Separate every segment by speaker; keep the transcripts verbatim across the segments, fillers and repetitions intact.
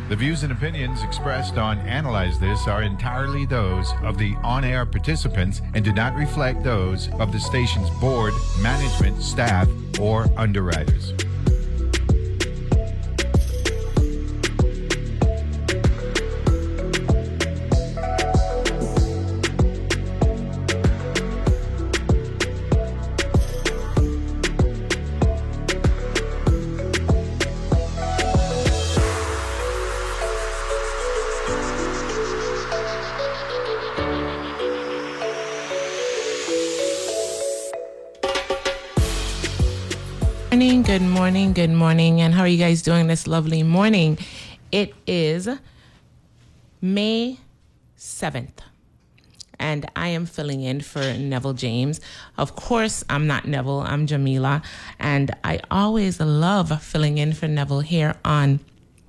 Speaker 1: The views and opinions expressed on Analyze This are entirely those of the on-air participants and do not reflect those of the station's board, management, staff, or underwriters.
Speaker 2: Good morning, good morning, and how are you guys doing this lovely morning? It is May seventh, and I am filling in for Neville James. Of course, I'm not Neville, I'm Jamila, and I always love filling in for Neville here on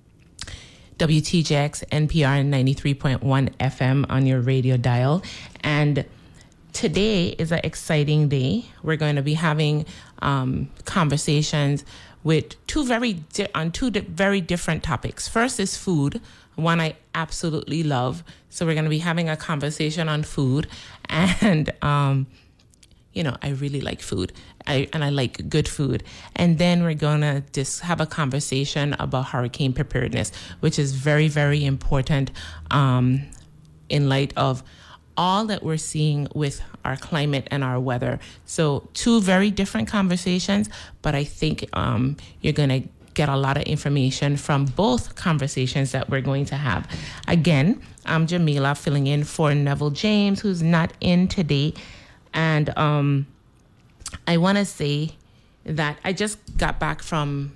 Speaker 2: W T J X N P R ninety-three point one F M on your radio dial. And today is an exciting day. We're going to be having um, conversations with two very di- on two di- very different topics. First is food, one I absolutely love. So we're going to be having a conversation on food, and um, you know, I really like food, I, and I like good food. And then we're going to just have a conversation about hurricane preparedness, which is very, very important um, in light of all that we're seeing with our climate and our weather. So two very different conversations, but I think um, you're going to get a lot of information from both conversations that we're going to have. Again, I'm Jamila filling in for Neville James, who's not in today. And um, I want to say that I just got back from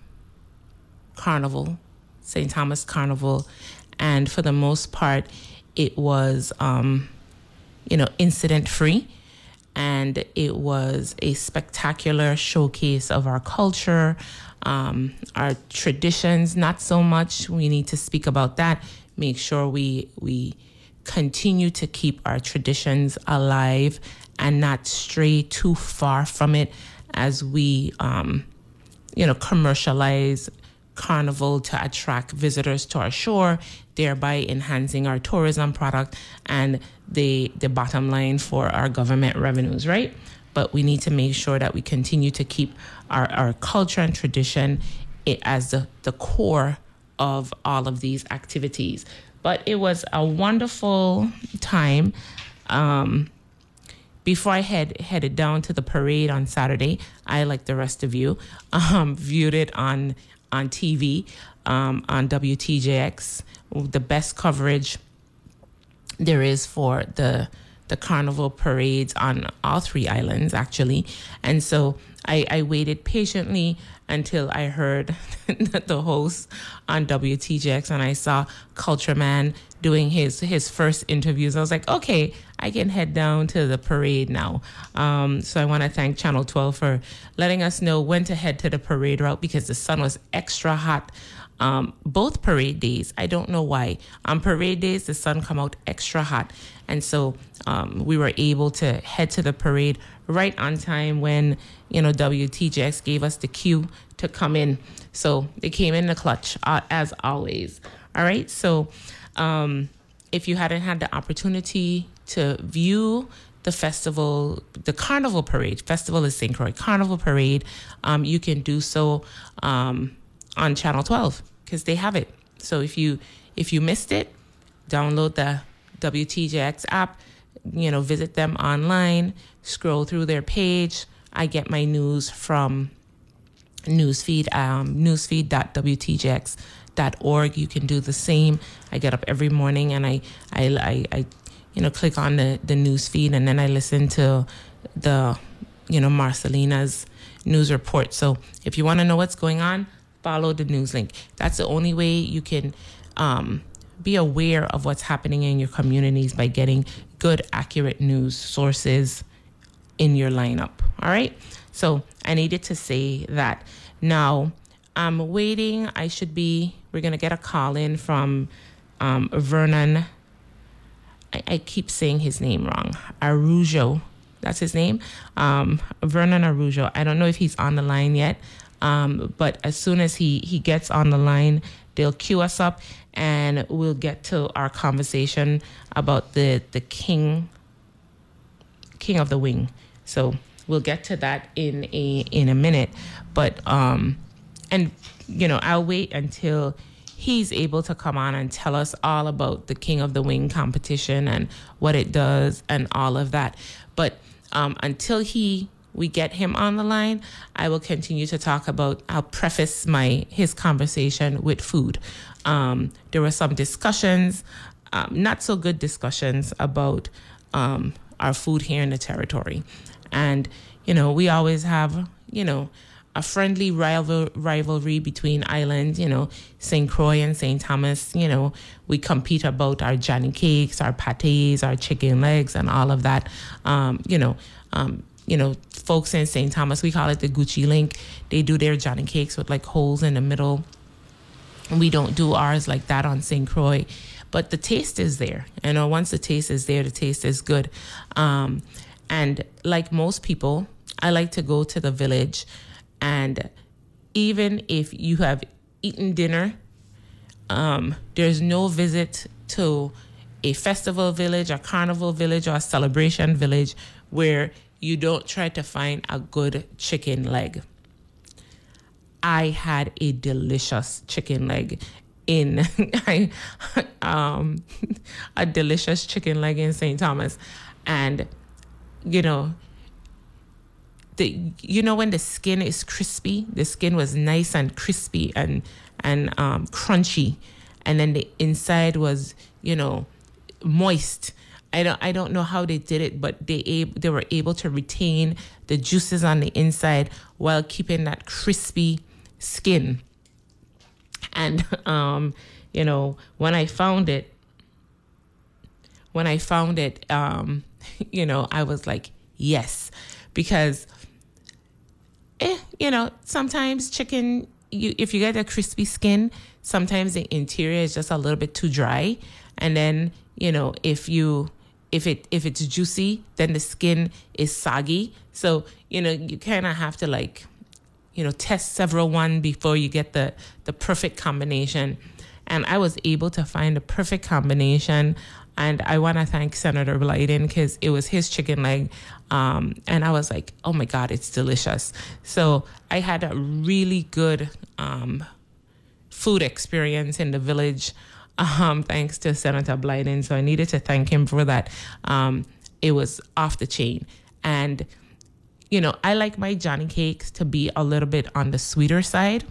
Speaker 2: Carnival, Saint Thomas Carnival, and for the most part, it was Um, you know, incident free. And it was a spectacular showcase of our culture, um, our traditions, not so much. We need to speak about that. Make sure we we continue to keep our traditions alive and not stray too far from it as we, um, you know, commercialize Carnival to attract visitors to our shore, thereby enhancing our tourism product and the the bottom line for our government revenues, right? But we need to make sure that we continue to keep our, our culture and tradition it as the, the core of all of these activities. But it was a wonderful time. Um, before I head headed down to the parade on Saturday, I, like the rest of you, um, viewed it on on T V, um, on W T J X, the best coverage there is for the the carnival parades on all three islands, actually. And so I, I waited patiently until I heard the host on W T J X, and I saw Culture Man doing his his first interviews. I was like, okay, I can head down to the parade now. Um, so I want to thank Channel twelve for letting us know when to head to the parade route, because the sun was extra hot. Um, both parade days, I don't know why. On parade days, the sun come out extra hot. And so um, we were able to head to the parade right on time when, you know, W T J X gave us the cue to come in. So they came in the clutch, uh, as always. All right. So um, if you hadn't had the opportunity to view the festival, the Carnival Parade, festival is Saint Croix Carnival Parade, um, you can do so um, on Channel twelve, because they have it. So if you if you missed it, download the W T J X app, you know, visit them online, scroll through their page. I get my news from newsfeed, um, newsfeed dot w t j x dot org. You can do the same. I get up every morning and I, I, I, I you know, click on the, the newsfeed, and then I listen to the, you know, Marcelina's news report. So if you want to know what's going on, follow the news link. That's the only way you can um, be aware of what's happening in your communities, by getting good, accurate news sources in your lineup. All right. So I needed to say that. Now I'm waiting. I should be, we're going to get a call in from um, Vernon. I, I keep saying his name wrong. Arujo. That's his name. Um, Vernon Arujo. I don't know if he's on the line yet. Um, but as soon as he, he gets on the line, they'll queue us up and we'll get to our conversation about the, the king, king of the wing. So we'll get to that in a, in a minute. But, um, and, you know, I'll wait until he's able to come on and tell us all about the King of the Wing competition and what it does and all of that. But um, until he we get him on the line, I will continue to talk about, I'll preface my his conversation with food. Um, there were some discussions, um, not so good discussions about um, our food here in the territory. And, you know, we always have, you know, a friendly rival rivalry between islands, you know, Saint Croix and Saint Thomas. You know, we compete about our Johnny cakes, our pâtés, our chicken legs, and all of that. Um, you know, um, you know, folks in Saint Thomas, we call it the Gucci link. They do their Johnny cakes with like holes in the middle. We don't do ours like that on Saint Croix, but the taste is there. You know, once the taste is there, the taste is good. Um, and like most people, I like to go to the village. And even if you have eaten dinner, um, there's no visit to a festival village, a carnival village, or a celebration village where you don't try to find a good chicken leg. I had a delicious chicken leg in um, a delicious chicken leg in Saint Thomas. And, you know, The, you know when the skin is crispy, the skin was nice and crispy and and um, crunchy, and then the inside was, you know, moist. I don't I don't know how they did it, but they ab- they were able to retain the juices on the inside while keeping that crispy skin. And um, you know, when I found it, when I found it, um, you know, I was like, yes, because. Eh, you know, sometimes chicken, you if you get a crispy skin, sometimes the interior is just a little bit too dry. And then, you know, if you if it if it's juicy, then the skin is soggy. So, you know, you kind of have to like, you know, test several one before you get the the perfect combination. And I was able to find the perfect combination. And I want to thank Senator Blyden because it was his chicken leg. Um, and I was like, oh, my God, it's delicious. So I had a really good um, food experience in the village, um, thanks to Senator Blyden. So I needed to thank him for that. Um, it was off the chain. And, you know, I like my Johnny cakes to be a little bit on the sweeter side.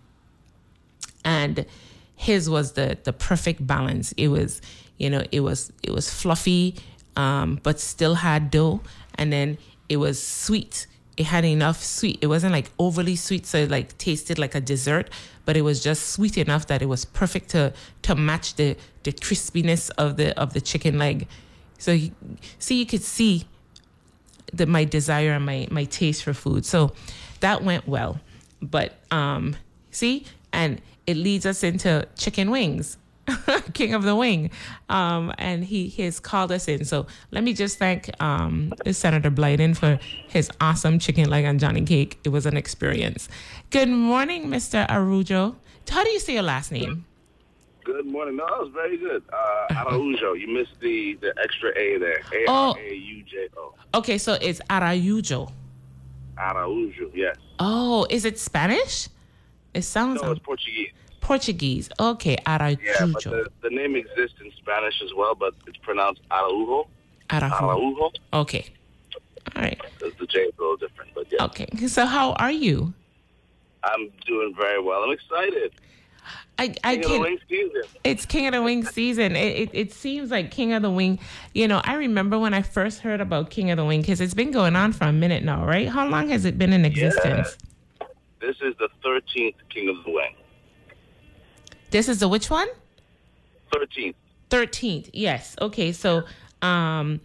Speaker 2: And his was the the perfect balance. It was... You know, it was it was fluffy, um, but still had dough. And then it was sweet. It had enough sweet. It wasn't like overly sweet, so it like tasted like a dessert. But it was just sweet enough that it was perfect to to match the the crispiness of the of the chicken leg. So you, see, you could see the my desire and my my taste for food. So that went well. But um, see, and it leads us into chicken wings. King of the Wing, um, and he has called us in. So let me just thank um, Senator Blyden for his awesome chicken leg and Johnny cake. It was an experience. Good morning, Mister Araujo. How do you say your last name?
Speaker 3: Good morning. No, that was very good. Uh, Araujo. You missed the, the extra A there. A R A U J O.
Speaker 2: Okay, so it's Araujo.
Speaker 3: Araujo, yes.
Speaker 2: Oh, is it Spanish? It sounds
Speaker 3: No, it's Portuguese.
Speaker 2: Portuguese. Okay, Araujo.
Speaker 3: Yeah, but the, the name exists in Spanish as well, but it's pronounced Araujo.
Speaker 2: Araujo.
Speaker 3: Araujo.
Speaker 2: Okay. All right.
Speaker 3: Because the J is a little different, but yeah.
Speaker 2: Okay. So how are you?
Speaker 3: I'm doing very well. I'm excited.
Speaker 2: I, I
Speaker 3: King of the Wing season.
Speaker 2: It's King of the Wing season. It, it it seems like King of the Wing. You know, I remember when I first heard about King of the Wing because it's been going on for a minute now, right? How long has it been in existence?
Speaker 3: Yeah. This is the thirteenth King of the Wing.
Speaker 2: This is the which one?
Speaker 3: thirteenth.
Speaker 2: thirteenth, yes. Okay, so um,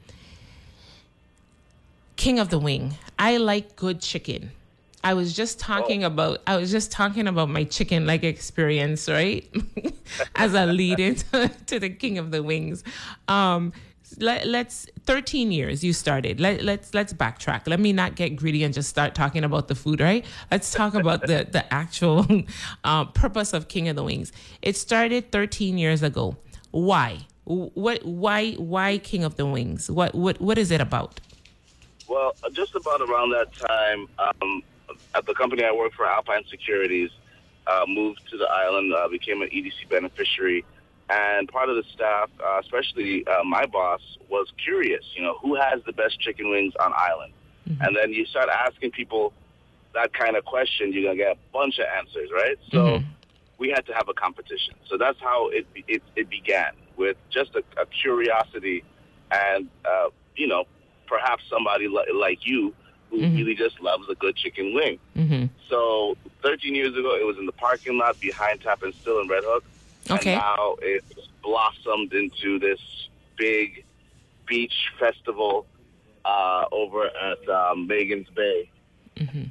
Speaker 2: King of the Wing. I like good chicken. I was just talking oh. about I was just talking about my chicken leg experience, right? As a lead into to the King of the Wings. Um, let, let's thirteen years you started. Let, let's let's backtrack. Let me not get greedy and just start talking about the food, right? Let's talk about the the actual uh, purpose of King of the Wings. It started thirteen years ago. Why? What? Why? Why King of the Wings? What? What? What is it about?
Speaker 3: Well, just about around that time, um, at the company I worked for, Alpine Securities, uh, moved to the island, uh, became an E D C beneficiary. And part of the staff, uh, especially uh, my boss, was curious, you know, who has the best chicken wings on island? Mm-hmm. And then you start asking people that kind of question, you're going to get a bunch of answers, right? So mm-hmm. we had to have a competition. So that's how it it, it began, with just a, a curiosity and, uh, you know, perhaps somebody li- like you who mm-hmm. really just loves a good chicken wing. Mm-hmm. So thirteen years ago, it was in the parking lot behind Tap and Still in Red Hook.
Speaker 2: Okay.
Speaker 3: And now it's blossomed into this big beach festival uh, over at um, Megan's Bay. Mm-hmm.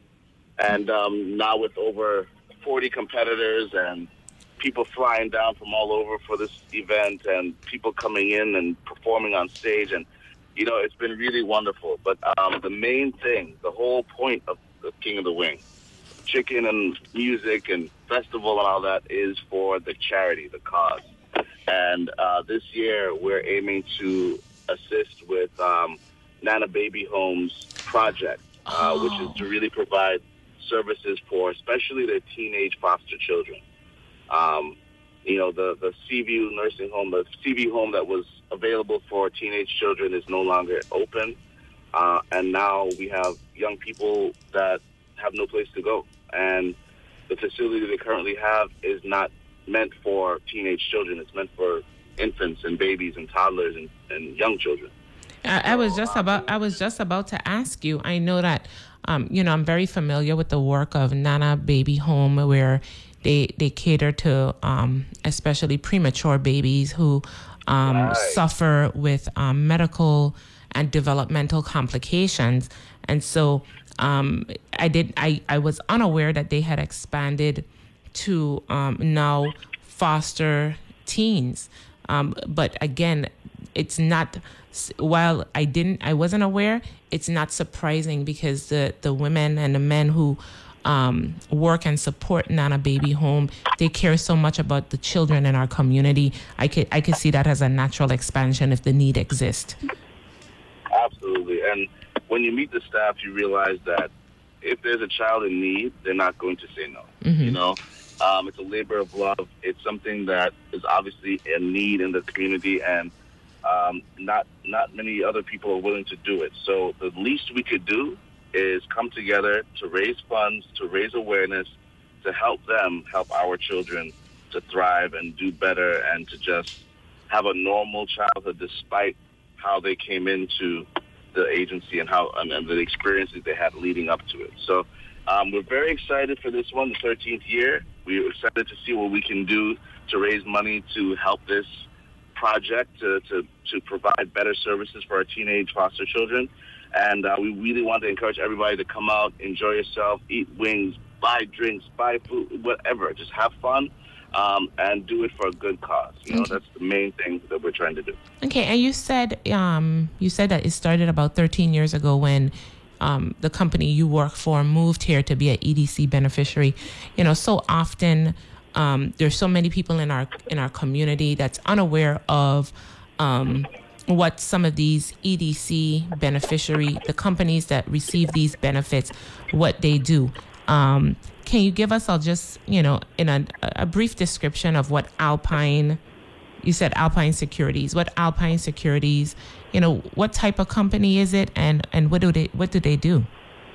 Speaker 3: And um, now with over forty competitors and people flying down from all over for this event and people coming in and performing on stage. And, you know, it's been really wonderful. But um, the main thing, the whole point of the King of the Wing, chicken and music and festival and all that, is for the charity, the cause. And uh, this year we're aiming to assist with um, Nana Baby Homes project, uh, oh. which is to really provide services for especially the teenage foster children. Um, you know, the, the Seaview nursing home, the Seaview home that was available for teenage children is no longer open. Uh, and now we have young people that have no place to go. And the facility they currently have is not meant for teenage children. It's meant for infants and babies and toddlers and, and young children.
Speaker 2: I, I was just about I was just about to ask you. I know that um, you know, I'm very familiar with the work of Nana Baby Home, where they they cater to um, especially premature babies who um, right. suffer with um, medical and developmental complications. And so um, I did I, I was unaware that they had expanded to um, now foster teens. Um, but again, it's not, while I didn't, I wasn't aware, it's not surprising, because the, the women and the men who um, work and support Nana Baby Home, they care so much about the children in our community. I could, I could see that as a natural expansion if the need exists.
Speaker 3: Absolutely. And when you meet the staff, you realize that if there's a child in need, they're not going to say no. Mm-hmm. You know, um, it's a labor of love. It's something that is obviously a need in the community, and um, not not many other people are willing to do it. So the least we could do is come together to raise funds, to raise awareness, to help them help our children to thrive and do better, and to just have a normal childhood despite how they came into the agency and how and, and the experiences they had leading up to it. So um, we're very excited for this one, the thirteenth year. We're excited to see what we can do to raise money to help this project to, to, to provide better services for our teenage foster children. And uh, we really want to encourage everybody to come out, enjoy yourself, eat wings, buy drinks, buy food, whatever. Just have fun. Um, and do it for a good cause. You know, okay. That's the main thing that we're trying to do.
Speaker 2: Okay, and you said um, you said that it started about thirteen years ago when um, the company you work for moved here to be an E D C beneficiary. You know, so often um, there's so many people in our in our community that's unaware of um, what some of these E D C beneficiary, the companies that receive these benefits, what they do. Um, Can you give us, I'll just, you know, in a, a brief description of what Alpine, you said Alpine Securities, what Alpine Securities, you know, what type of company is it, and, and what do they what do they do?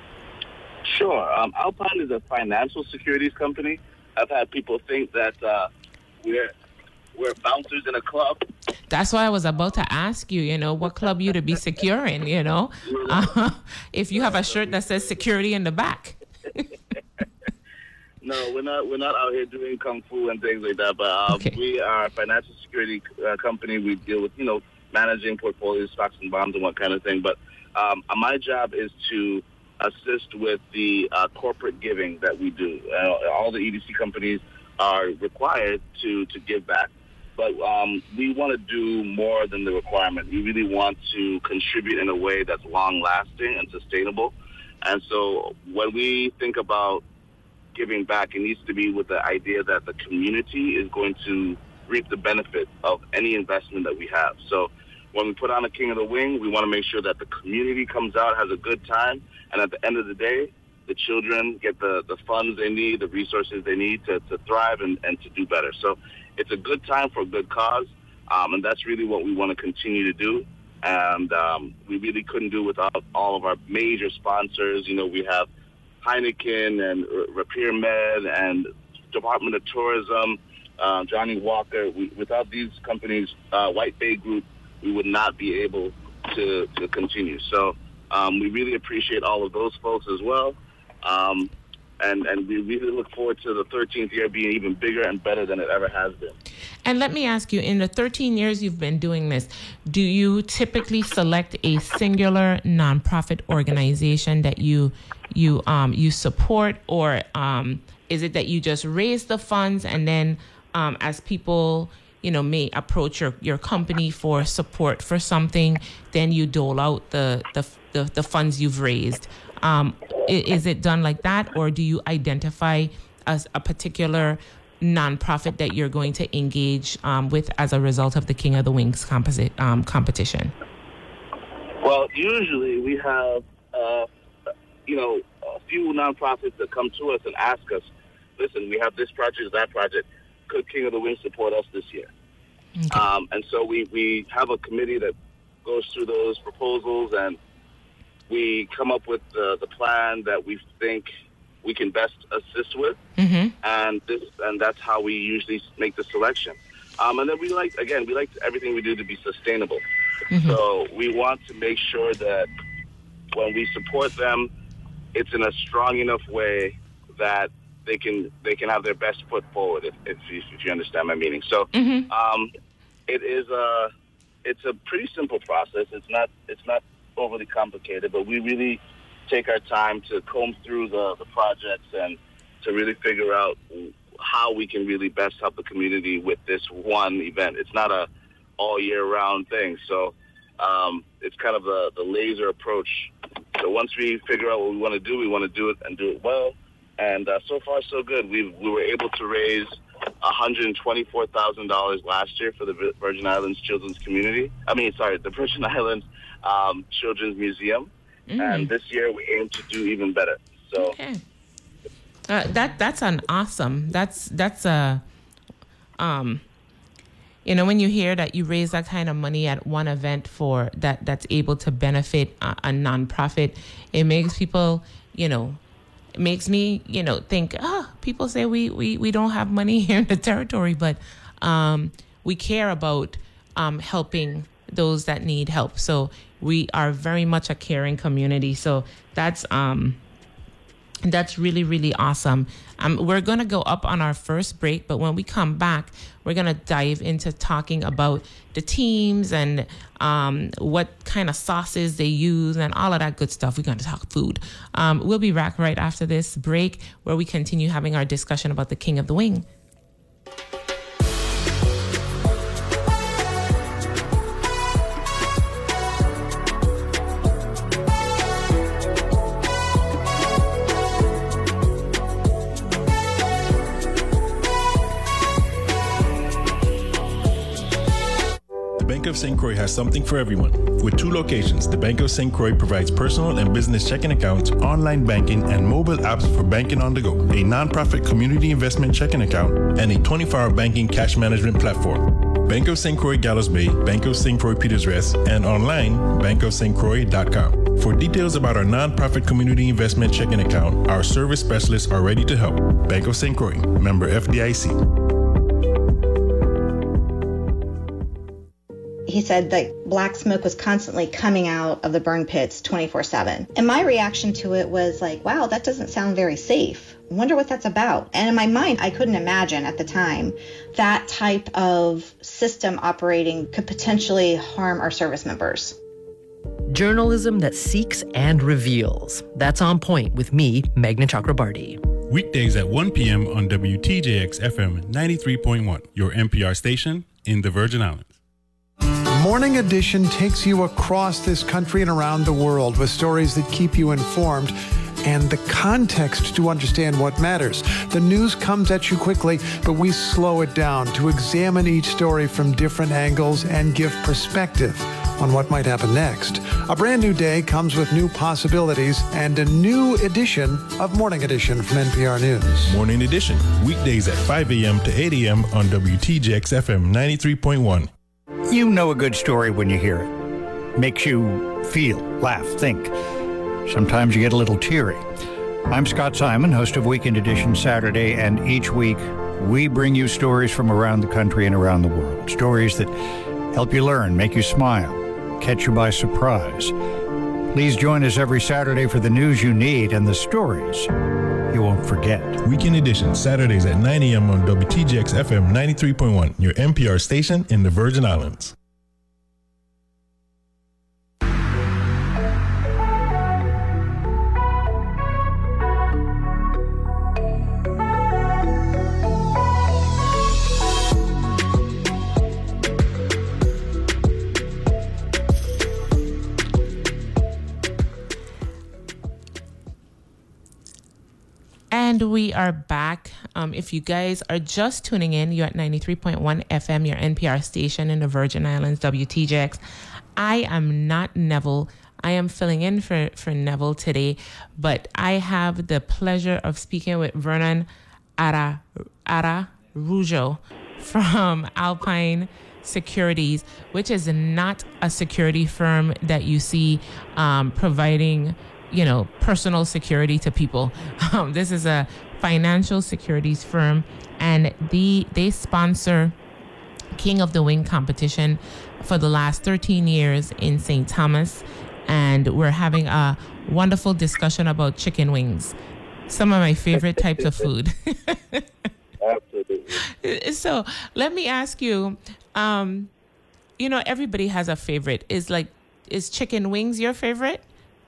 Speaker 3: Sure. Um, Alpine is a financial securities company. I've had people think that uh, we're we're bouncers in a club.
Speaker 2: That's why I was about to ask you, you know, what club you to be securing, you know, uh, if you have a shirt that says security in the back.
Speaker 3: No, we're not. We're not out here doing kung fu and things like that. But um, okay. We are a financial security uh, company. We deal with, you know, managing portfolios, stocks and bonds, and what kind of thing. But um, my job is to assist with the uh, corporate giving that we do. Uh, all the E D C companies are required to to give back, but um, we want to do more than the requirement. We really want to contribute in a way that's long-lasting and sustainable. And so when we think about giving back, it needs to be with the idea that the community is going to reap the benefit of any investment that we have. So when we put on a King of the Wing, we want to make sure that the community comes out, has a good time, and at the end of the day, the children get the, the funds they need, the resources they need to, to thrive and, and to do better. So it's a good time for a good cause, um, and that's really what we want to continue to do. And um, we really couldn't do without all of our major sponsors. You know, we have Heineken and Rapier Med and Department of Tourism, uh, Johnny Walker. We, without these companies, uh, White Bay Group, we would not be able to, to continue. So um, we really appreciate all of those folks as well. Um, and, and we really look forward to the thirteenth year being even bigger and better than it ever has been.
Speaker 2: And let me ask you, in the thirteen years you've been doing this, do you typically select a singular nonprofit organization that you you um, you support, or um, is it that you just raise the funds and then um, as people, you know, may approach your, your company for support for something, then you dole out the the the, the funds you've raised? Um, is it done like that, or do you identify as a particular nonprofit that you're going to engage um, with as a result of the King of the Wings composite, um, competition?
Speaker 3: Well, usually we have, uh, you know, a few nonprofits that come to us and ask us, listen, we have this project, that project. Could King of the Wings support us this year? Okay. Um, and so we, we have a committee that goes through those proposals, and we come up with the, the plan that we think we can best assist with, mm-hmm. and this and that's how we usually make the selection. Um, and then we like, again, we like everything we do to be sustainable. Mm-hmm. So we want to make sure that when we support them, it's in a strong enough way that they can they can have their best foot forward, if if you, if you understand my meaning. So mm-hmm. um, it is a it's a pretty simple process. It's not it's not overly complicated, but we really take our time to comb through the, the projects and to really figure out how we can really best help the community with this one event. It's not a all year round thing. So um, it's kind of the, the laser approach. So once we figure out what we want to do, we want to do it and do it well. And uh, so far, so good. We we were able to raise one hundred twenty-four thousand dollars last year for the Virgin Islands Children's Community. I mean, sorry, the Virgin Islands um, Children's Museum. Mm. And this year we aim to do even better. So okay. uh,
Speaker 2: that that's an awesome. That's that's a um, you know, when you hear that you raise that kind of money at one event for that that's able to benefit a, a nonprofit, it makes people, you know, it makes me, you know, think, ah, oh, people say we, we, we don't have money here in the territory, but um, we care about um, helping those that need help. So we are very much a caring community. So that's um, that's really, really awesome. Um, we're going to go up on our first break, but when we come back, we're going to dive into talking about the teams and um, what kind of sauces they use and all of that good stuff. We're going to talk food. Um, we'll be back right after this break, where we continue having our discussion about the King of the Wing.
Speaker 4: Bank of Saint Croix has something for everyone. With two locations, the Bank of Saint Croix provides personal and business checking accounts, online banking, and mobile apps for banking on the go, a nonprofit community investment checking account, and a twenty-four hour banking cash management platform. Bank of Saint Croix Gallows Bay, Bank of Saint Croix Peters Rest, and online, bank of st croix dot com. For details about our nonprofit community investment checking account, our service specialists are ready to help. Bank of Saint Croix, member F D I C.
Speaker 5: He said that black smoke was constantly coming out of the burn pits twenty-four seven. And my reaction to it was like, wow, that doesn't sound very safe. I wonder what that's about. And in my mind, I couldn't imagine at the time that type of system operating could potentially harm our service members.
Speaker 6: Journalism that seeks and reveals. That's On Point with me, Meghna Chakrabarty.
Speaker 4: Weekdays at one p.m. on W T J X F M ninety-three point one, your N P R station in the Virgin Islands.
Speaker 7: Morning Edition takes you across this country and around the world with stories that keep you informed and the context to understand what matters. The news comes at you quickly, but we slow it down to examine each story from different angles and give perspective on what might happen next. A brand new day comes with new possibilities and a new edition of Morning Edition from N P R News.
Speaker 4: Morning Edition, weekdays at five a.m. to eight a.m. on W T J X F M ninety-three point one.
Speaker 8: You know a good story when you hear it. Makes you feel, laugh, think. Sometimes you get a little teary. I'm Scott Simon, host of Weekend Edition Saturday, and each week we bring you stories from around the country and around the world. Stories that help you learn, make you smile, catch you by surprise. Please join us every Saturday for the news you need and the stories you won't forget.
Speaker 4: Weekend Edition, Saturdays at nine a.m. on W T J X F M ninety-three point one, your N P R station in the Virgin Islands.
Speaker 2: And we are back. Um, if you guys are just tuning in, you're at ninety-three point one F M, your N P R station in the Virgin Islands, W T J X. I am not Neville. I am filling in for, for Neville today, but I have the pleasure of speaking with Vernon Ara, Araujo from Alpine Securities, which is not a security firm that you see um, providing, you know, personal security to people. Um, this is a financial securities firm, and the they sponsor King of the Wing competition for the last thirteen years in Saint Thomas, and we're having a wonderful discussion about chicken wings, some of my favorite types of food.
Speaker 3: Absolutely.
Speaker 2: So let me ask you, um, you know, everybody has a favorite. Is like, is chicken wings your favorite?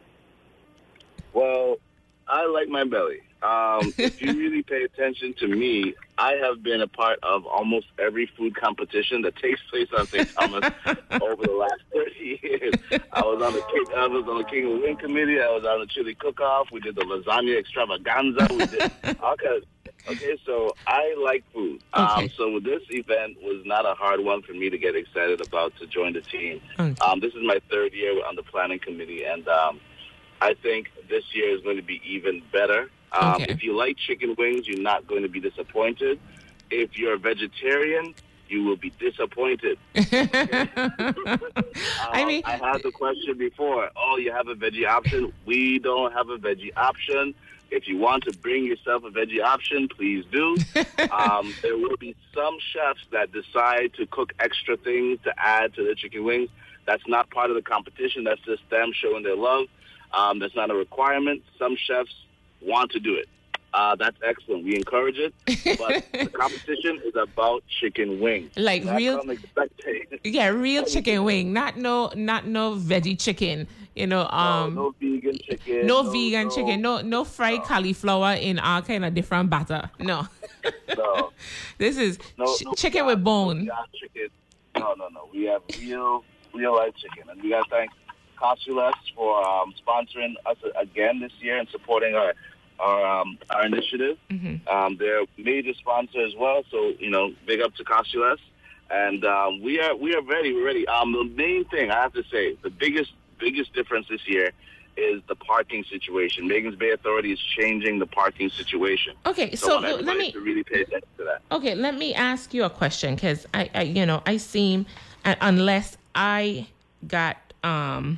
Speaker 3: Well, I like my belly. Um, if you really pay attention to me, I have been a part of almost every food competition that takes place on Saint Thomas over the last thirty years. I was on the King, I was on the King of the Wing committee. I was on the chili cook-off. We did the lasagna extravaganza. We did all kinds. Okay, so I like food. Okay. Um, so this event was not a hard one for me to get excited about to join the team. Okay. Um, this is my third year on the planning committee, and um, I think this year is going to be even better. Um, okay. If you like chicken wings, you're not going to be disappointed. If you're a vegetarian, you will be disappointed. Okay? um,
Speaker 2: I mean,
Speaker 3: I had the question before. Oh, you have a veggie option? We don't have a veggie option. If you want to bring yourself a veggie option, please do. Um, there will be some chefs that decide to cook extra things to add to the chicken wings. That's not part of the competition. That's just them showing their love. Um, that's not a requirement. Some chefs want to do it. Uh, that's excellent. We encourage it. But the competition is about chicken wings.
Speaker 2: Like
Speaker 3: that's
Speaker 2: real, yeah, real chicken wing. Not no, not no veggie chicken. You know, um,
Speaker 3: no, no vegan chicken.
Speaker 2: No,
Speaker 3: no
Speaker 2: vegan
Speaker 3: no,
Speaker 2: chicken. No, no fried no. cauliflower in all kind of different batter. No.
Speaker 3: No.
Speaker 2: This is
Speaker 3: no,
Speaker 2: ch-
Speaker 3: no,
Speaker 2: chicken
Speaker 3: no,
Speaker 2: with bone.
Speaker 3: No, chicken. no, no, no. We have real, real life chicken, and we got to thank Costules for um, sponsoring us again this year and supporting our our um, our initiative. Mm-hmm. Um, they're a major sponsor as well, so you know, big up to Costules. And um, we are we are ready. We're ready. Um, the main thing I have to say, the biggest biggest difference this year is the parking situation. Magens Bay Authority is changing the parking situation.
Speaker 2: Okay, so,
Speaker 3: so
Speaker 2: let me
Speaker 3: to really pay attention to that.
Speaker 2: Okay, let me ask you a question, because I, I, you know, I seem uh, unless I got um,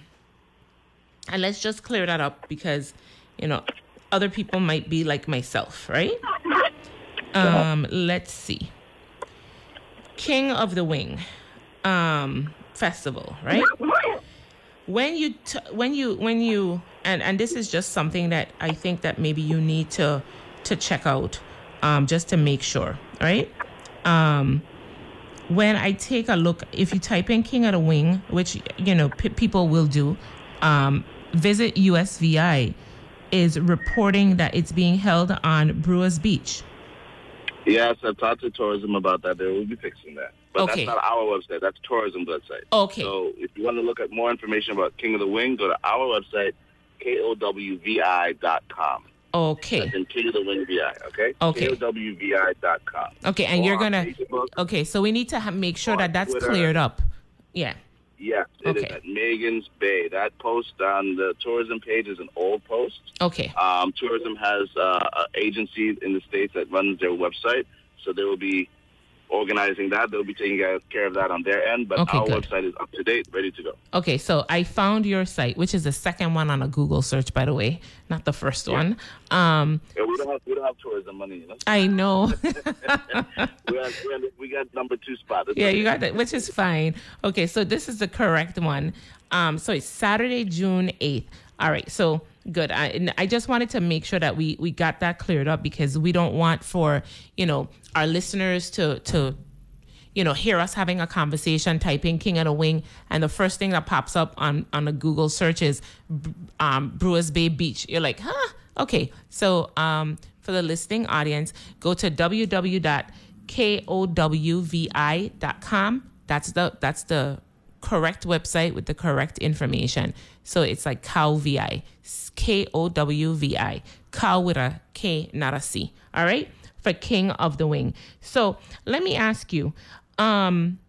Speaker 2: and let's just clear that up, because you know, other people might be like myself, right? Um, let's see. King of the Wing um, festival, right? When you t- when you when you and, and this is just something that I think that maybe you need to to check out, um, just to make sure, right? Um, when I take a look, if you type in King of the Wing, which you know p- people will do, um, Visit U S V I is reporting that it's being held on Brewers Beach.
Speaker 3: Yes, I've talked to tourism about that. They will be fixing that. But
Speaker 2: Okay.
Speaker 3: that's not our website. That's tourism website.
Speaker 2: Okay.
Speaker 3: So if you want to look at more information about King of the Wing, go to our website, K O W V I dot com.
Speaker 2: Okay.
Speaker 3: That's in King of the Wing V I, okay?
Speaker 2: Okay.
Speaker 3: K O W V I dot com.
Speaker 2: Okay, and
Speaker 3: Or
Speaker 2: you're
Speaker 3: on
Speaker 2: gonna.
Speaker 3: Facebook,
Speaker 2: Okay, so we need to ha- make sure
Speaker 3: on
Speaker 2: that that's
Speaker 3: Twitter.
Speaker 2: cleared up. Yeah.
Speaker 3: Yes, it is
Speaker 2: Okay.
Speaker 3: at Megan's Bay. That post on the tourism page is an old post.
Speaker 2: Okay.
Speaker 3: Um, tourism has uh, an agency in the States that runs their website, so they will be organizing that. They'll be taking care of that on their end, but
Speaker 2: Okay,
Speaker 3: our
Speaker 2: good.
Speaker 3: website is up to date, ready to go.
Speaker 2: Okay, so I found your site, which is the second one on a Google search, by the way, not the first one. Um,
Speaker 3: Yeah, we don't have we don't have tourism money, you know.
Speaker 2: I know.
Speaker 3: we, have, we, have, we got number two spot. That's
Speaker 2: Yeah,
Speaker 3: right.
Speaker 2: you got that, which is fine. Okay, so this is the correct one. Um, so it's Saturday, June eighth. All right, so good. I, and I just wanted to make sure that we we got that cleared up because we don't want for, you know, our listeners to to you know, hear us having a conversation, typing King of the Wing, and the first thing that pops up on, on a Google search is um, Brewers Bay Beach. You're like, huh? Okay. So um, for the listening audience, go to w w w dot k o w v i dot com. That's the that's the correct website with the correct information. So it's like Cow V I, K O W V I, Cow with a K, not a C. All right? For King of the Wing. So let me ask you, um,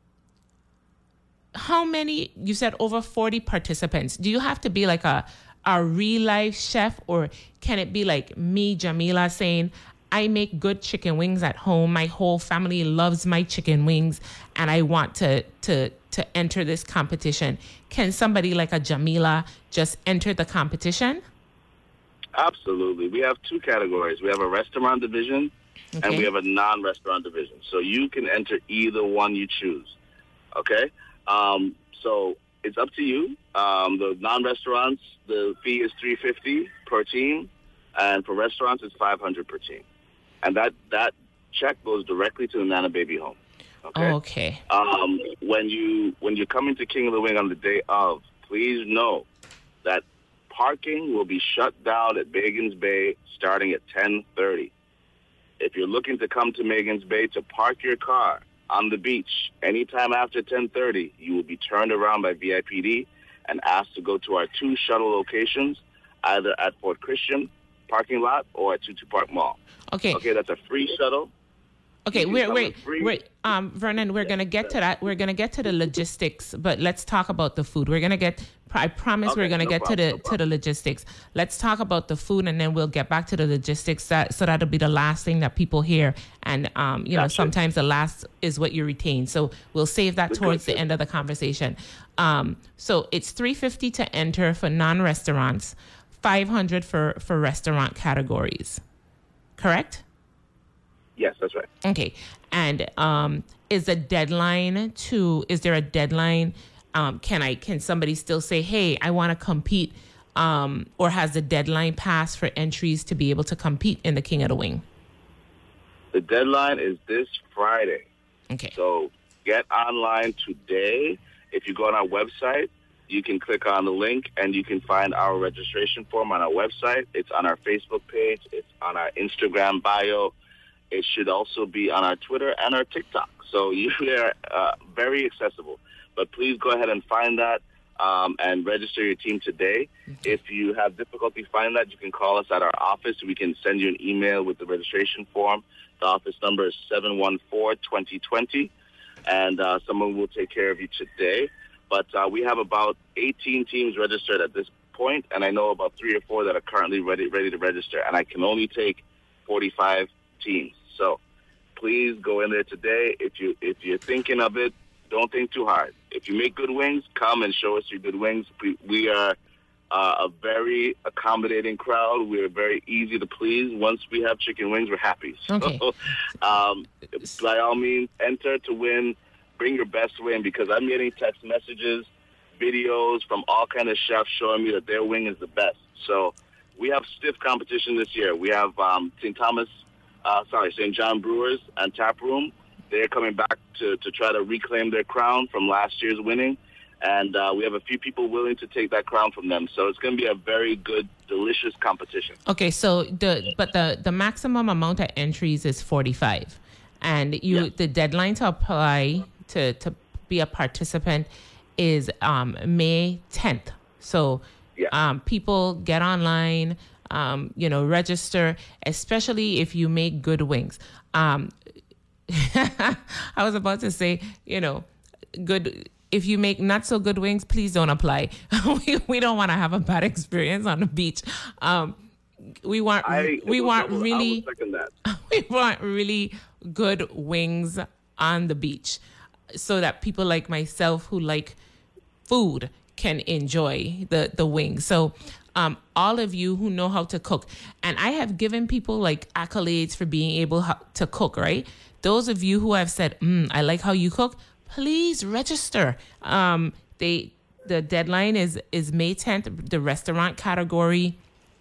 Speaker 2: how many, you said over forty participants. Do you have to be like a, a real life chef, or can it be like me, Jamila, saying, I make good chicken wings at home. My whole family loves my chicken wings and I want to, to, to enter this competition. Can somebody like a Jamila just enter the competition?
Speaker 3: Absolutely. We have two categories. We have a restaurant division
Speaker 2: Okay.
Speaker 3: and we have a non-restaurant division. So you can enter either one you choose. Okay? Um, so it's up to you. Um, the non-restaurants, the fee is three hundred fifty dollars per team, and for restaurants, it's five hundred dollars per team. And that, that check goes directly to the Nana Baby home. Okay?
Speaker 2: Oh, okay.
Speaker 3: Um, when you when you're coming to King of the Wing on the day of, please know that parking will be shut down at Megan's Bay starting at ten thirty. If you're looking to come to Megan's Bay to park your car on the beach anytime after ten thirty, you will be turned around by V I P D and asked to go to our two shuttle locations, either at Fort Christian parking lot or at Tutu Park Mall.
Speaker 2: Okay.
Speaker 3: Okay, that's a free shuttle.
Speaker 2: Okay,
Speaker 3: You can
Speaker 2: we're
Speaker 3: come
Speaker 2: we're,
Speaker 3: in free.
Speaker 2: we're um Vernon, we're gonna get to that. We're gonna get to the logistics, but let's talk about the food. We're gonna get. I promise
Speaker 3: Okay,
Speaker 2: we're gonna
Speaker 3: no
Speaker 2: get
Speaker 3: problem,
Speaker 2: to the
Speaker 3: no
Speaker 2: to the logistics. Let's talk about the food, and then we'll get back to the logistics. That so that'll be the last thing that people hear, and um you know
Speaker 3: Gotcha.
Speaker 2: sometimes the last is what you retain. So we'll save that towards the
Speaker 3: Gotcha.
Speaker 2: end of the conversation. Um, so it's three fifty to enter for non-restaurants, five hundred for for restaurant categories. Correct?
Speaker 3: Yes, that's right.
Speaker 2: Okay. And um, is a deadline to, is there a deadline? Um, can I, can somebody still say, hey, I want to compete? Um, or has the deadline passed for entries to be able to compete in the King of the Wing?
Speaker 3: The deadline is this Friday.
Speaker 2: Okay.
Speaker 3: So get online today. If you go on our website, you can click on the link and you can find our registration form on our website. It's on our Facebook page. It's on our Instagram bio. It should also be on our Twitter and our TikTok. So you are uh, very accessible. But please go ahead and find that um, and register your team today. Okay. If you have difficulty finding that, you can call us at our office. We can send you an email with the registration form. The office number is seven one four, two zero two zero, and uh, someone will take care of you today. But uh, we have about eighteen teams registered at this point, and I know about three or four that are currently ready ready to register, and I can only take forty-five teams. So please go in there today. If you if you're thinking of it, don't think too hard. If you make good wings, come and show us your good wings. We, we are uh, a very accommodating crowd. We're very easy to please. Once we have chicken wings, we're happy. So,
Speaker 2: Okay.
Speaker 3: um, by all means, enter to win. Bring your best wing, because I'm getting text messages, videos from all kind of chefs showing me that their wing is the best. So we have stiff competition this year. We have um, Saint Thomas, uh, sorry, Saint John Brewers and Tap Room. They're coming back to, to try to reclaim their crown from last year's winning. And uh, we have a few people willing to take that crown from them. So it's going to be a very good, delicious competition.
Speaker 2: Okay, so the but the, the maximum amount of entries is forty-five. And you yeah. the deadline to apply to, to be a participant is um, May tenth. So yeah. um, people get online, um, you know, register, especially if you make good wings. Um, I was about to say, you know, good... If you make not so good wings, please don't apply. we, we don't want to have a bad experience on the beach. Um, we want
Speaker 3: I,
Speaker 2: we want
Speaker 3: double,
Speaker 2: really
Speaker 3: that.
Speaker 2: we want really good wings on the beach, so that people like myself who like food can enjoy the the wings. So um, all of you who know how to cook, and I have given people like accolades for being able ho- to cook. Right, those of you who have said, mm, "I like how you cook." Please register. Um, they the deadline is is May tenth. The restaurant category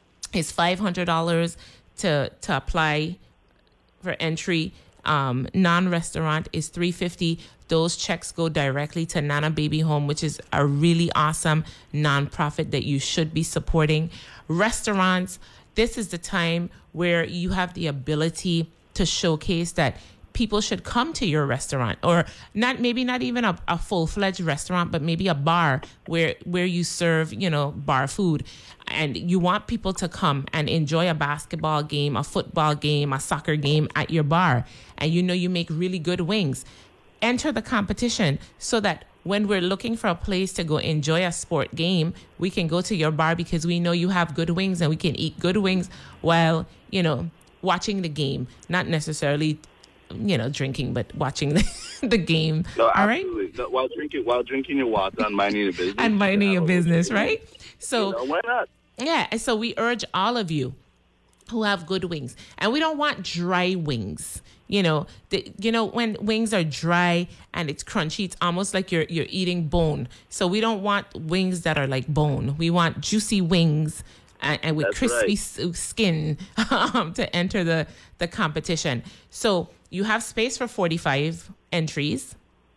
Speaker 2: is five hundred dollars to to apply for entry. Um, non-restaurant is three hundred fifty dollars. Those checks go directly to Nana Baby Home, which is a really awesome nonprofit that you should be supporting. Restaurants, this is the time where you have the ability to showcase that people should come to your restaurant, or not, maybe not even a, a full-fledged restaurant, but maybe a bar where where you serve, you know, bar food, and you want people to come and enjoy a basketball game, a football game, a soccer game at your bar, and you know you make really good wings. Enter the competition so that when we're looking for a place to go enjoy a sport game, we can go to your bar because we know you have good wings, and we can eat good wings while, you know, watching the game, not necessarily, you know, drinking, but watching the, the game.
Speaker 3: No,
Speaker 2: all
Speaker 3: absolutely.
Speaker 2: right.
Speaker 3: No, while drinking, while drinking your water and minding your business.
Speaker 2: and minding your business, right? So,
Speaker 3: you know, why not?
Speaker 2: Yeah. And so we urge all of you who have good wings, and we don't want dry wings. You know, the, you know, when wings are dry and it's crunchy, it's almost like you're you're eating bone. So we don't want wings that are like bone. We want juicy wings and, and with
Speaker 3: That's
Speaker 2: crispy
Speaker 3: right.
Speaker 2: s- skin um, to enter the, the competition. So you have space for forty-five entries,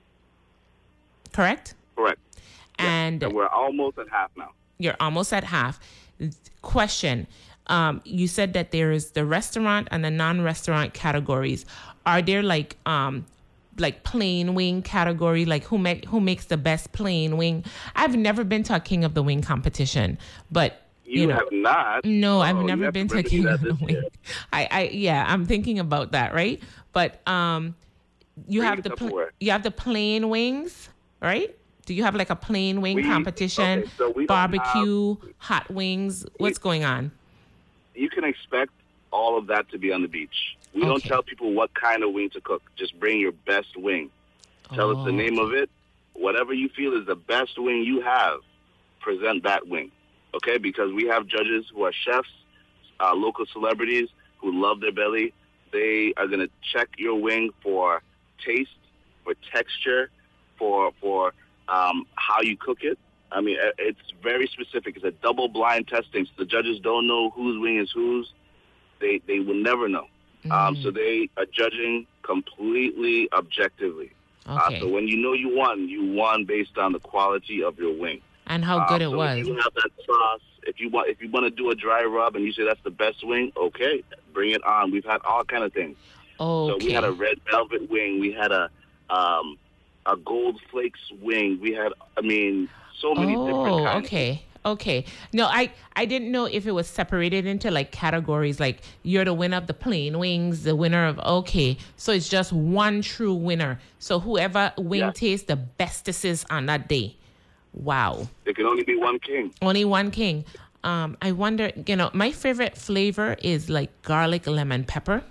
Speaker 2: correct?
Speaker 3: Correct.
Speaker 2: And,
Speaker 3: yeah. and we're almost at half now.
Speaker 2: You're almost at half. Question. Um, you said that there is the restaurant and the non-restaurant categories. Are there like um, like plain wing category? Like who make who makes the best plain wing? I've never been to a King of the Wing competition, but
Speaker 3: you,
Speaker 2: you know,
Speaker 3: have not.
Speaker 2: No, I've
Speaker 3: oh,
Speaker 2: never been to a King of the Wing. I, I yeah, I'm thinking about that, right? But um, you
Speaker 3: Bring
Speaker 2: have the pl- you have the plain wings, right? Do you have like a plain wing
Speaker 3: we,
Speaker 2: competition?
Speaker 3: Okay, so we
Speaker 2: barbecue,
Speaker 3: have,
Speaker 2: hot wings. What's
Speaker 3: we,
Speaker 2: going on?
Speaker 3: You can expect all of that to be on the beach. We
Speaker 2: okay.
Speaker 3: don't tell people what kind of wing to cook. Just bring your best wing. Tell
Speaker 2: oh.
Speaker 3: us the name of it. Whatever you feel is the best wing you have, present that wing. Okay? Because we have judges who are chefs, uh, local celebrities who love their belly. They are going to check your wing for taste, for texture, for for um, how you cook it. I mean, it's very specific. It's a double blind testing, so the judges don't know whose wing is whose. They they will never know. Mm. Um, so they are judging completely objectively.
Speaker 2: Okay.
Speaker 3: Uh, so when you know you won, you won based on the quality of your wing
Speaker 2: and how good
Speaker 3: um,
Speaker 2: it
Speaker 3: so
Speaker 2: was.
Speaker 3: If you have that sauce, if you want, if you want to do a dry rub and you say that's the best wing, okay, bring it on. We've had all kind of things.
Speaker 2: Okay.
Speaker 3: So we had a red velvet wing. We had a um, a gold flakes wing. We had, I mean. So many
Speaker 2: oh,
Speaker 3: different kinds.
Speaker 2: okay. Okay. No, I, I didn't know if it was separated into like categories, like you're the winner of the plain wings, the winner of, okay. So it's just one true winner. So whoever wing yeah. tastes the bestest on that day. Wow.
Speaker 3: There can only be one king.
Speaker 2: Only one king. Um, I wonder, you know, my favorite flavor is like garlic lemon pepper.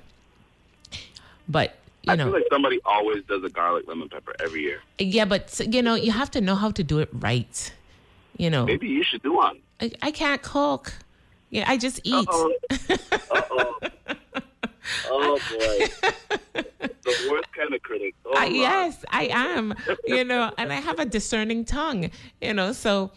Speaker 2: But You
Speaker 3: I
Speaker 2: know,
Speaker 3: feel like somebody always does a garlic lemon pepper every year.
Speaker 2: Yeah, but you know, you have to know how to do it right. You know,
Speaker 3: maybe you should do one.
Speaker 2: I, I can't cook. Yeah, I just eat.
Speaker 3: Uh-oh. Uh-oh. Oh boy, the worst kind of critic. Oh,
Speaker 2: uh, yes, I am. You know, and I have a discerning tongue. You know, so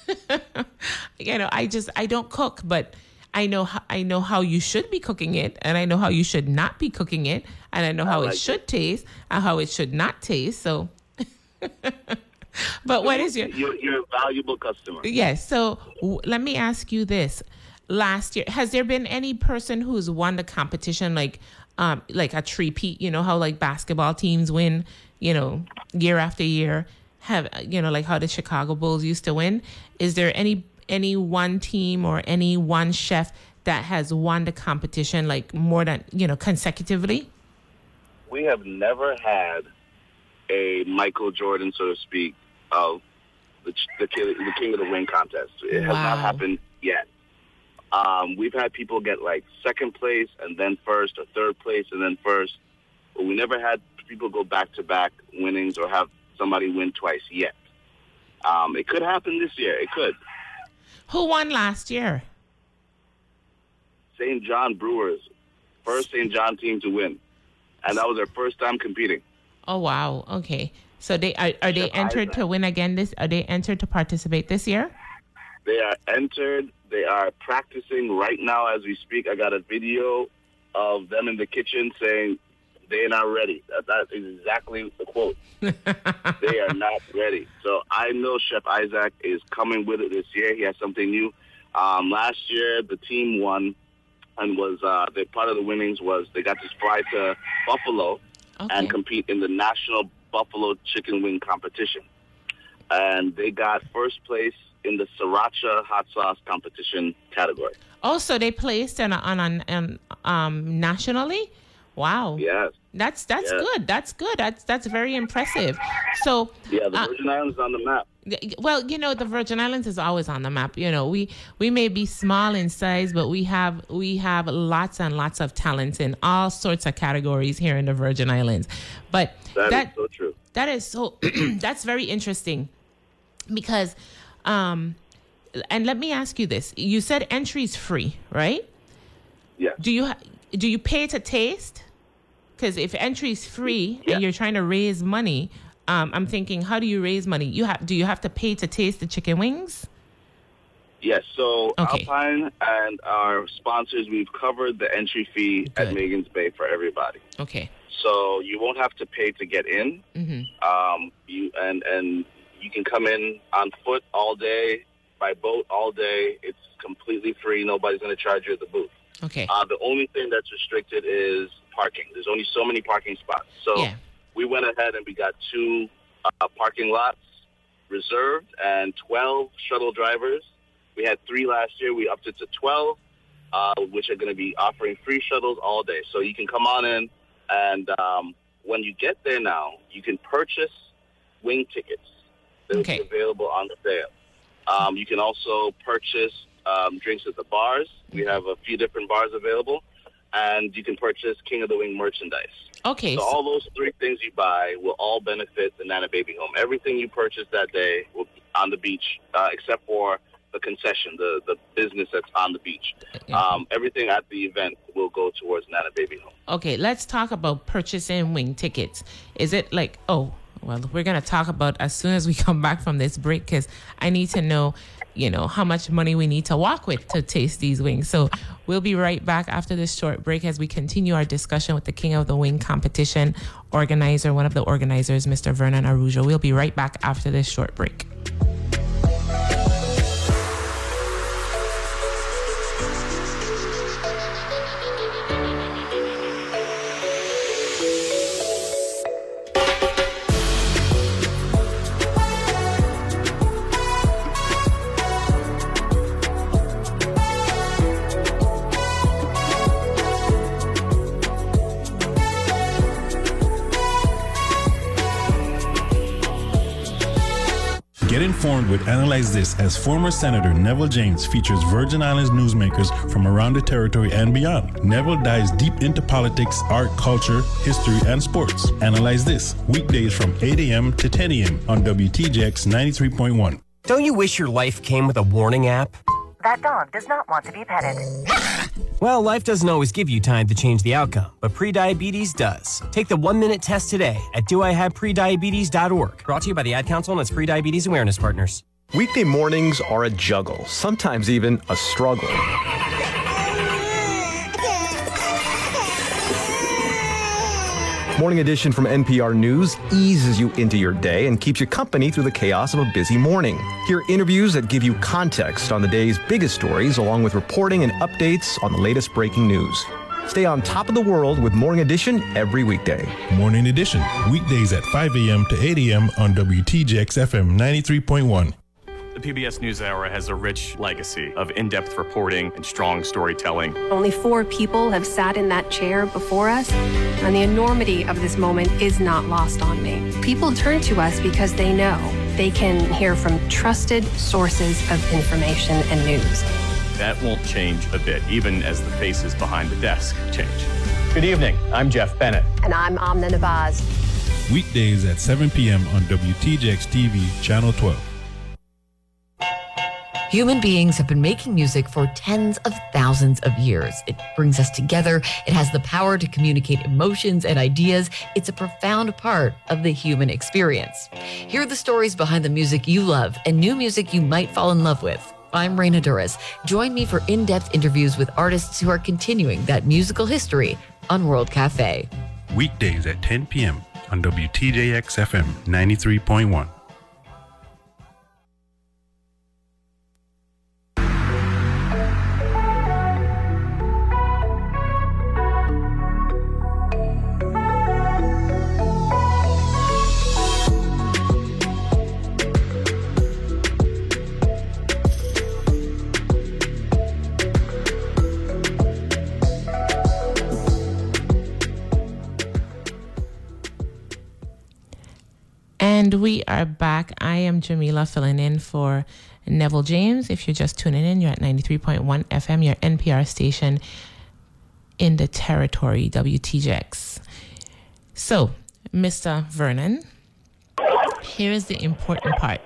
Speaker 2: you know, I just I don't cook, but I know how, I know how you should be cooking it, and I know how you should not be cooking it, and I know how I like it should it. taste and how it should not taste. So But what is your...
Speaker 3: You're, you're a valuable customer.
Speaker 2: Yes. So w- let me ask you this. Last year, has there been any person who's won the competition, like um, like a three-peat, you know, how like basketball teams win, you know, year after year, have, you know, like how the Chicago Bulls used to win? Is there any any one team or any one chef that has won the competition like more than, you know, consecutively?
Speaker 3: We have never had a Michael Jordan, so to speak, of the the, the King of the Wing contest. It has
Speaker 2: Wow.
Speaker 3: not happened yet. Um, we've had people get like second place and then first, or third place and then first, but we never had people go back-to-back winnings or have somebody win twice yet. Um, it could happen this year. It could.
Speaker 2: Who won last year?
Speaker 3: Saint John Brewers, first Saint John team to win, and that was their first time competing.
Speaker 2: Oh, wow. Okay. So they are, are they
Speaker 3: Chef
Speaker 2: entered
Speaker 3: Isaac.
Speaker 2: to win again this? Are they entered to participate this year?
Speaker 3: They are entered. They are practicing right now as we speak. I got a video of them in the kitchen saying they're not ready. That, that is exactly the quote. They are not ready. So I know Chef Isaac is coming with it this year. He has something new. Um, last year, the team won, and was uh, the part of the winnings was they got to fly to Buffalo
Speaker 2: Okay.
Speaker 3: and compete in the National Buffalo Chicken Wing Competition. And they got first place in the Sriracha hot sauce competition category.
Speaker 2: Also, they placed on a, on, a, on um nationally. Wow.
Speaker 3: Yes.
Speaker 2: That's that's
Speaker 3: Yes.
Speaker 2: good. That's good. That's that's very impressive. So
Speaker 3: Yeah, the
Speaker 2: uh,
Speaker 3: Virgin Islands is on the map.
Speaker 2: well, you know, the Virgin Islands is always on the map. You know, we we may be small in size, but we have we have lots and lots of talent in all sorts of categories here in the Virgin Islands. But
Speaker 3: That,
Speaker 2: that
Speaker 3: is so true.
Speaker 2: that is so that's very interesting because um and let me ask you this. You said entry is free, right?
Speaker 3: Yes.
Speaker 2: Do you ha- do you pay to taste? Because if entry is free
Speaker 3: Yeah.
Speaker 2: and you're trying to raise money, um, I'm thinking, how do you raise money? You have do you have to pay to taste the chicken wings?
Speaker 3: Yes, so
Speaker 2: Okay.
Speaker 3: Alpine and our sponsors, we've covered the entry fee at
Speaker 2: Good.
Speaker 3: Megan's Bay for everybody.
Speaker 2: Okay.
Speaker 3: So you won't have to pay to get in.
Speaker 2: Mm-hmm.
Speaker 3: Um, you and and you can come in on foot all day, by boat all day. It's completely free. Nobody's going to charge you at the booth.
Speaker 2: Okay.
Speaker 3: Uh, the only thing that's restricted is parking. There's only so many parking spots. So
Speaker 2: Yeah.
Speaker 3: we went ahead and we got two uh, parking lots reserved and twelve shuttle drivers. We had three last year. We upped it to twelve, uh, which are going to be offering free shuttles all day. So you can come on in, and um, when you get there now, you can purchase wing tickets. They'll
Speaker 2: Okay.
Speaker 3: be available on the sale. Um, you can also purchase um, drinks at the bars. We have a few different bars available. And you can purchase King of the Wing merchandise.
Speaker 2: Okay.
Speaker 3: So
Speaker 2: so-
Speaker 3: all those three things you buy will all benefit the Nana Baby Home. Everything you purchase that day will be on the beach, uh, except for the concession, the, the business that's on the beach. Um, everything at the event will go towards Nana Baby Home.
Speaker 2: Okay, let's talk about purchasing wing tickets. Is it like, oh, well, we're going to talk about as soon as we come back from this break because I need to know, you know, how much money we need to walk with to taste these wings. So we'll be right back after this short break as we continue our discussion with the King of the Wing competition organizer, one of the organizers, Mister Vernon Arujo. We'll be right back after this short break.
Speaker 4: Get informed with Analyze This as former Senator Neville James features Virgin Islands newsmakers from around the territory and beyond. Neville dives deep into politics, art, culture, history, and sports. Analyze This, weekdays from eight a.m. to ten a.m. on W T J X ninety-three point one.
Speaker 9: Don't you wish your life came with a warning app?
Speaker 10: That dog does not want to be petted.
Speaker 9: Well, life doesn't always give you time to change the outcome, but prediabetes does. Take the one-minute test today at do I have prediabetes dot org. Brought to you by the Ad Council and its prediabetes awareness partners.
Speaker 11: Weekday mornings are a juggle, sometimes even a struggle. Morning Edition from N P R News eases you into your day and keeps you company through the chaos of a busy morning. Hear interviews that give you context on the day's biggest stories, along with reporting and updates on the latest breaking news. Stay on top of the world with Morning Edition every weekday.
Speaker 4: Morning Edition, weekdays at five a.m. to eight a.m. on W T J X F M ninety-three point one.
Speaker 12: The P B S NewsHour has a rich legacy of in-depth reporting and strong storytelling.
Speaker 13: Only four people have sat in that chair before us, and the enormity of this moment is not lost on me. People turn to us because they know they can hear from trusted sources of information and news.
Speaker 12: That won't change a bit, even as the faces behind the desk change.
Speaker 11: Good evening. I'm Jeff Bennett.
Speaker 13: And I'm Amna Nabaz.
Speaker 4: Weekdays at seven p.m. on W T J X T V, Channel twelve.
Speaker 14: Human beings have been making music for tens of thousands of years. It brings us together. It has the power to communicate emotions and ideas. It's a profound part of the human experience. Hear the stories behind the music you love and new music you might fall in love with. I'm Raina Duras. Join me for in-depth interviews with artists who are continuing that musical history on World Cafe.
Speaker 4: Weekdays at ten p.m. on W T J X F M ninety-three point one.
Speaker 2: And we are back. I am Jamila filling in for Neville James. If you're just tuning in, you're at ninety-three point one F M, your N P R station in the territory, W T J X. So, Mister Vernon, here is the important part.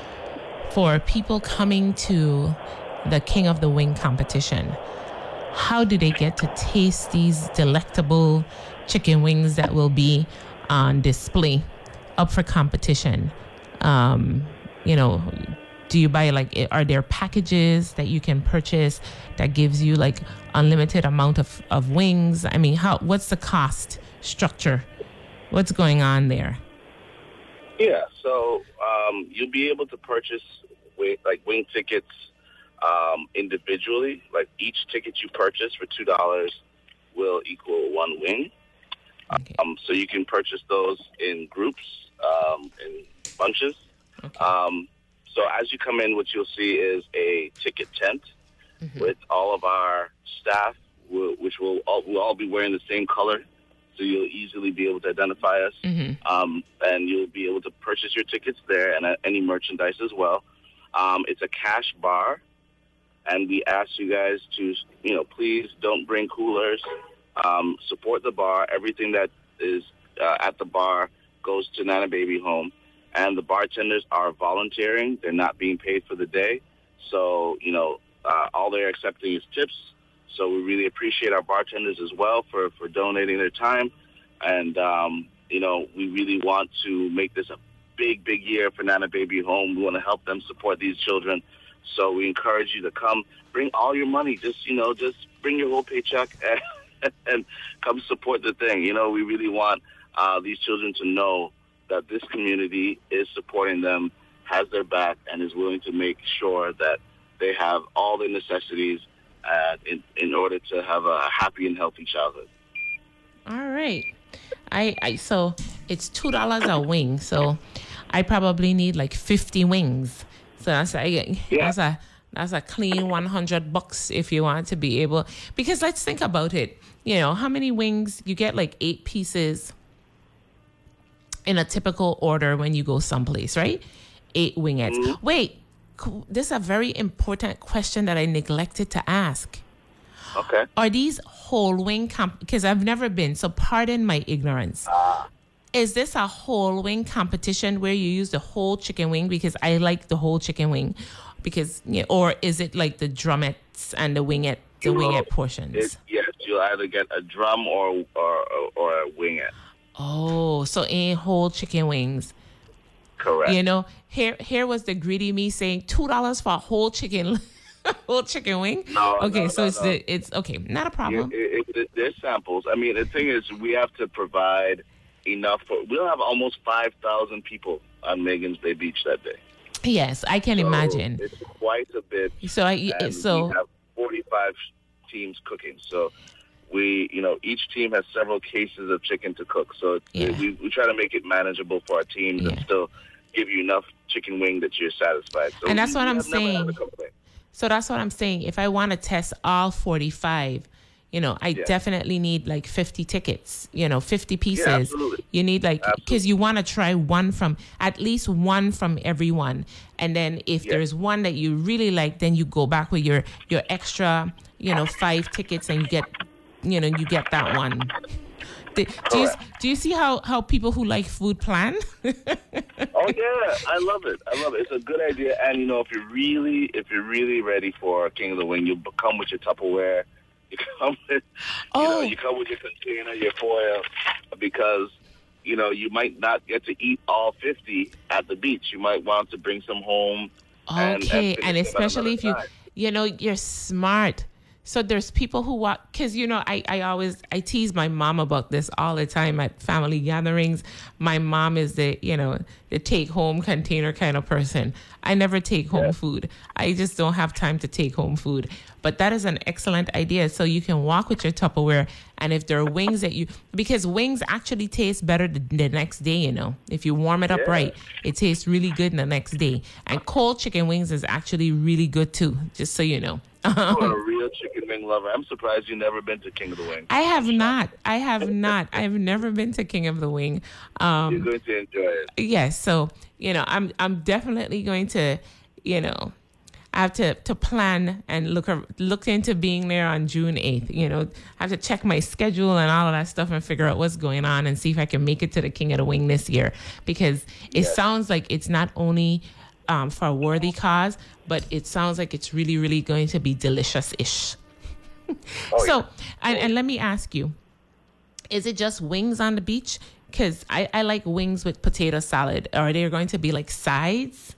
Speaker 2: For people coming to the King of the Wing competition, how do they get to taste these delectable chicken wings that will be on display up for competition? Um, you know, do you buy, like, are there packages that you can purchase that gives you like unlimited amount of, of wings? I mean, how, what's the cost structure? What's going on there?
Speaker 3: Yeah, so um, you'll be able to purchase wing, like wing tickets um, individually. Like each ticket you purchase for two dollars will equal one wing. Okay. Um, so you can purchase those in groups, um, in bunches. Okay. Um, so as you come in, what you'll see is a ticket tent mm-hmm. with all of our staff, which will all, we'll all be wearing the same color. So you'll easily be able to identify us. Mm-hmm. Um, and you'll be able to purchase your tickets there and uh, any merchandise as well. Um, it's a cash bar. And we ask you guys to, you know, please don't bring coolers. Um, support the bar. Everything that is uh, at the bar goes to Nana Baby Home. And the bartenders are volunteering. They're not being paid for the day. So, you know, uh, all they're accepting is tips. So we really appreciate our bartenders as well for, for donating their time. And, um, you know, we really want to make this a big, big year for Nana Baby Home. We want to help them support these children. So we encourage you to come. Bring all your money. Just, you know, just bring your whole paycheck and, and come support the thing. You know, we really want uh, these children to know that this community is supporting them, has their back, and is willing to make sure that they have all the necessities uh, in, in order to have a happy and healthy childhood.
Speaker 2: All right. I, I so it's two dollars a wing. So I probably need like fifty wings. So that's a, yeah. that's a that's a clean one hundred bucks if you want to be able. Because let's think about it. You know, how many wings? You get like eight pieces in a typical order when you go someplace, right? Eight wingettes. Mm-hmm. Wait, this is a very important question that I neglected to ask.
Speaker 3: Okay.
Speaker 2: Are these whole wing comp? Because I've never been, so pardon my ignorance. Uh, is this a whole wing competition where you use the whole chicken wing? Because I like the whole chicken wing, because you know, or is it like the drumettes and the wingette, the wingette portions?
Speaker 3: It, yes, you'll either get a drum or or or a wingette.
Speaker 2: Oh, so in whole chicken wings.
Speaker 3: Correct.
Speaker 2: You know, here here was the greedy me saying two dollars for a whole chicken. Whole chicken wing?
Speaker 3: No.
Speaker 2: Okay,
Speaker 3: no,
Speaker 2: so
Speaker 3: no,
Speaker 2: it's
Speaker 3: no.
Speaker 2: the it's okay, not a problem.
Speaker 3: Yeah, it, it, there's samples. I mean, the thing is, we have to provide enough for. We'll have almost five thousand people on Magens Bay Beach that day.
Speaker 2: Yes, I can
Speaker 3: so
Speaker 2: imagine.
Speaker 3: It's quite a bit.
Speaker 2: So I
Speaker 3: and
Speaker 2: so
Speaker 3: we have forty-five teams cooking. So we, you know, each team has several cases of chicken to cook. So it's,
Speaker 2: Yeah.
Speaker 3: we we try to make it manageable for our teams and still give you enough chicken wing that you're satisfied. So
Speaker 2: And that's
Speaker 3: we-
Speaker 2: what
Speaker 3: we
Speaker 2: I'm
Speaker 3: have never had
Speaker 2: saying.
Speaker 3: a complaint.
Speaker 2: So that's what I'm saying. If I want to test all forty-five, you know, I
Speaker 3: Yeah.
Speaker 2: definitely need like fifty tickets, you know, fifty pieces.
Speaker 3: absolutely.
Speaker 2: You need like, because you want to try one from, at least one from everyone. And then if
Speaker 3: Yeah.
Speaker 2: there's one that you really like, then you go back with your, your extra, you know, five tickets and you get, you know, you get that one. Do, do, you, do you see how, how people who like food plan?
Speaker 3: Oh yeah, I love it. I love it. It's a good idea. And you know, if you're really, if you're really ready for King of the Wing, you come with your Tupperware. You come with, you know, you come with your container, your foil, because you know you might not get to eat all fifty at the beach. You might want to bring some home. and-
Speaker 2: Okay,
Speaker 3: and,
Speaker 2: and
Speaker 3: finish them at
Speaker 2: especially if you,
Speaker 3: another time.
Speaker 2: you know, you're smart. So there's people who walk, because, you know, I, I always, I tease my mom about this all the time at family gatherings. My mom is the, you know, the take home container kind of person. I never take home food. I just don't have time to take home food. But that is an excellent idea. So you can walk with your Tupperware. And if there are wings that you, because wings actually taste better the, the next day, you know. If you warm it up
Speaker 3: Yeah.
Speaker 2: right, it tastes really good the next day. And cold chicken wings is actually really good too, just so you know.
Speaker 3: You're a real chicken wing lover. I'm surprised you've never been to King of the Wing.
Speaker 2: I have not. I have not. I have never been to King of the Wing. Um,
Speaker 3: You're going to enjoy it.
Speaker 2: Yes. So, you know, I'm I'm definitely going to, you know, I have to, to plan and look ar- look into being there on June eighth. You know, I have to check my schedule and all of that stuff and figure out what's going on and see if I can make it to the King of the Wing this year, because it
Speaker 3: Yes.
Speaker 2: sounds like it's not only um, for a worthy cause, but it sounds like it's really, really going to be delicious-ish.
Speaker 3: Oh,
Speaker 2: so,
Speaker 3: yeah.
Speaker 2: and, and let me ask you, is it just wings on the beach? Because I, I like wings with potato salad. Are they going to be like sides?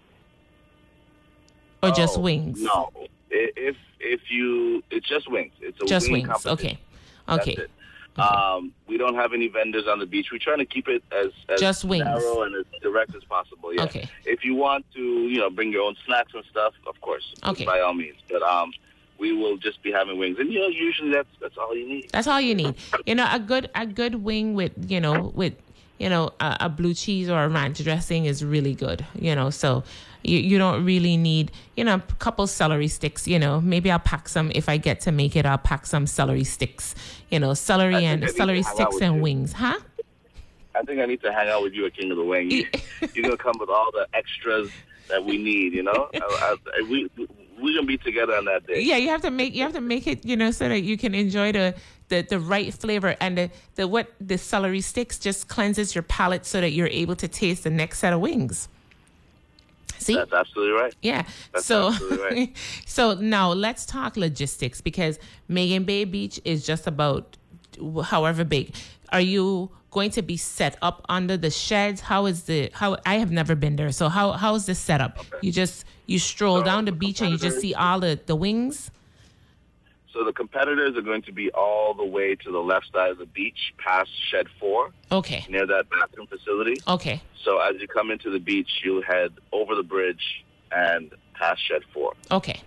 Speaker 2: Or just
Speaker 3: Oh,
Speaker 2: wings?
Speaker 3: No. I- If if you, it's just wings. It's a
Speaker 2: Just
Speaker 3: wing
Speaker 2: wings.
Speaker 3: competition.
Speaker 2: Okay.
Speaker 3: That's
Speaker 2: Okay.
Speaker 3: it. Um, we don't have any vendors on the beach. We're trying to keep it as, as
Speaker 2: Just wings.
Speaker 3: narrow and as direct as possible. Yeah.
Speaker 2: Okay.
Speaker 3: If you want to, you know, bring your own snacks and stuff, of course,
Speaker 2: Okay.
Speaker 3: by all means. But um, we will just be having wings, and you know, usually that's that's all you need.
Speaker 2: That's all you need. You know, a good a good wing with, you know, with, you know, a, a blue cheese or a ranch dressing is really good, you know. So you, you don't really need, you know, a couple celery sticks, you know. Maybe I'll pack some, if I get to make it, I'll pack some celery sticks, you know, celery
Speaker 3: I think
Speaker 2: and
Speaker 3: I need
Speaker 2: celery
Speaker 3: to hang out
Speaker 2: sticks
Speaker 3: with
Speaker 2: and
Speaker 3: you.
Speaker 2: wings, huh?
Speaker 3: I think I need to hang out with you at King of the Wing. You, you're gonna come with all the extras that we need. You know, I, I, we we're gonna be together on that day.
Speaker 2: Yeah, you have to make you have to make it, you know, so that you can enjoy the the, the right flavor, and the, the what the celery sticks just cleanses your palate so that you're able to taste the next set of wings. See?
Speaker 3: That's absolutely right.
Speaker 2: Yeah.
Speaker 3: That's
Speaker 2: so
Speaker 3: absolutely right.
Speaker 2: so now let's talk logistics, because Magens Bay Beach is just about however big. Are you going to be set up under the sheds? How is the how I have never been there. So how how is this set up?
Speaker 3: Okay.
Speaker 2: You just you stroll
Speaker 3: So
Speaker 2: down the
Speaker 3: the
Speaker 2: beach and you just see all the, the wings?
Speaker 3: So the competitors are going to be all the way to the left side of the beach, past Shed Four,
Speaker 2: Okay.
Speaker 3: near that bathroom facility.
Speaker 2: Okay.
Speaker 3: So as you come into the beach, you'll head over the bridge and past Shed Four.
Speaker 2: Okay.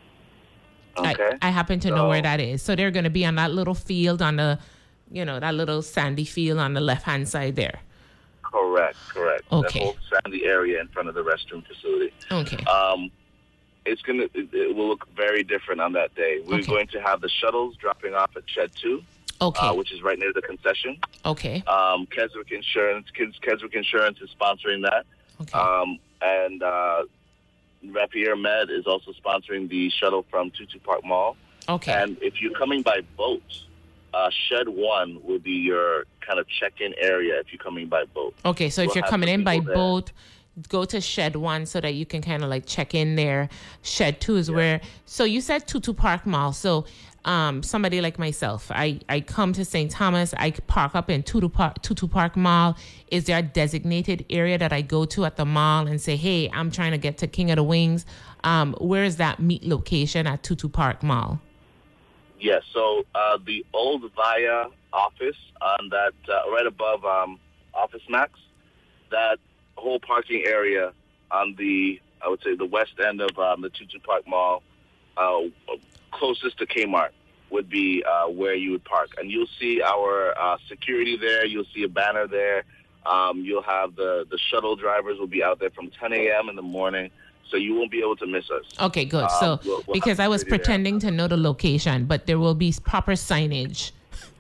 Speaker 3: Okay.
Speaker 2: I, I happen to know
Speaker 3: So-
Speaker 2: where that is. So they're going to be on that little field on the, you know, that little sandy field on the left-hand side there.
Speaker 3: Correct, correct.
Speaker 2: Okay.
Speaker 3: That whole sandy area in front of the restroom facility.
Speaker 2: Okay.
Speaker 3: Um, it's gonna. It, it will look very different on that day. We're
Speaker 2: Okay.
Speaker 3: going to have the shuttles dropping off at Shed Two,
Speaker 2: Okay.
Speaker 3: uh, which is right near the concession.
Speaker 2: Okay.
Speaker 3: Um, Keswick Insurance, Kids Keswick Insurance is sponsoring that.
Speaker 2: Okay.
Speaker 3: Um, and uh, Rapier Med is also sponsoring the shuttle from Tutu Park Mall.
Speaker 2: Okay.
Speaker 3: And if you're coming by boat, uh, Shed One will be your kind of check-in area if you're coming by boat.
Speaker 2: Okay, so if
Speaker 3: We'll
Speaker 2: you're
Speaker 3: have
Speaker 2: coming
Speaker 3: some
Speaker 2: in by
Speaker 3: people there.
Speaker 2: boat, go to Shed One so that you can kind of like check in there. Shed Two is where. So you said Tutu Park Mall. So um, somebody like myself, I, I come to Saint Thomas, I park up in Tutu Park, Tutu Park Mall. Is there a designated area that I go to at the mall and say, hey, I'm trying to get to King of the Wings? Um, where is that meet location at Tutu Park Mall?
Speaker 3: Yes, so uh, the old Via office on that, uh, right above um, Office Max, that whole parking area on the, I would say, the west end of um, the Tutu Park Mall, uh, closest to Kmart, would be uh, where you would park. And you'll see our uh, security there. You'll see a banner there. Um, you'll have the, the shuttle drivers will be out there from ten a.m. in the morning. So you won't be able to miss us.
Speaker 2: Okay, good.
Speaker 3: Um,
Speaker 2: so
Speaker 3: we'll, we'll
Speaker 2: because I was pretending
Speaker 3: there.
Speaker 2: to know the location, but there will be proper signage.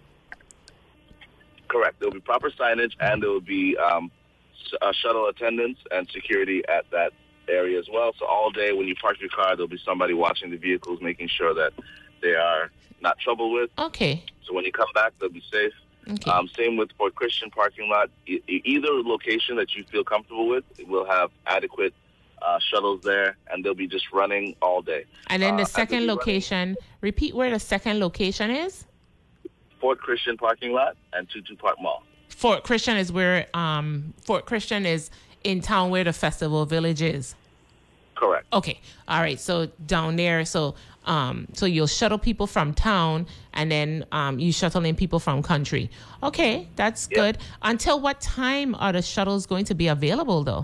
Speaker 3: Correct. There will be proper signage, and there will be um, uh, shuttle attendants and security at that area as well. So all day when you park your car, there'll be somebody watching the vehicles, making sure that they are not trouble with.
Speaker 2: Okay.
Speaker 3: So when you come back, they'll be safe.
Speaker 2: Okay.
Speaker 3: Um, same with Fort Christian parking lot. E- either location that you feel comfortable with, will have adequate uh, shuttles there, and they'll be just running all day.
Speaker 2: And then the
Speaker 3: uh,
Speaker 2: second location, repeat where the second location is?
Speaker 3: Fort Christian parking lot and Tutu Park Mall.
Speaker 2: Fort Christian is where, um, Fort Christian is in town where the Festival Village is.
Speaker 3: Correct.
Speaker 2: Okay. All right. So down there, so um, so you'll shuttle people from town, and then um, you shuttle in people from country. Okay, that's
Speaker 3: Yep.
Speaker 2: good. Until what time are the shuttles going to be available, though?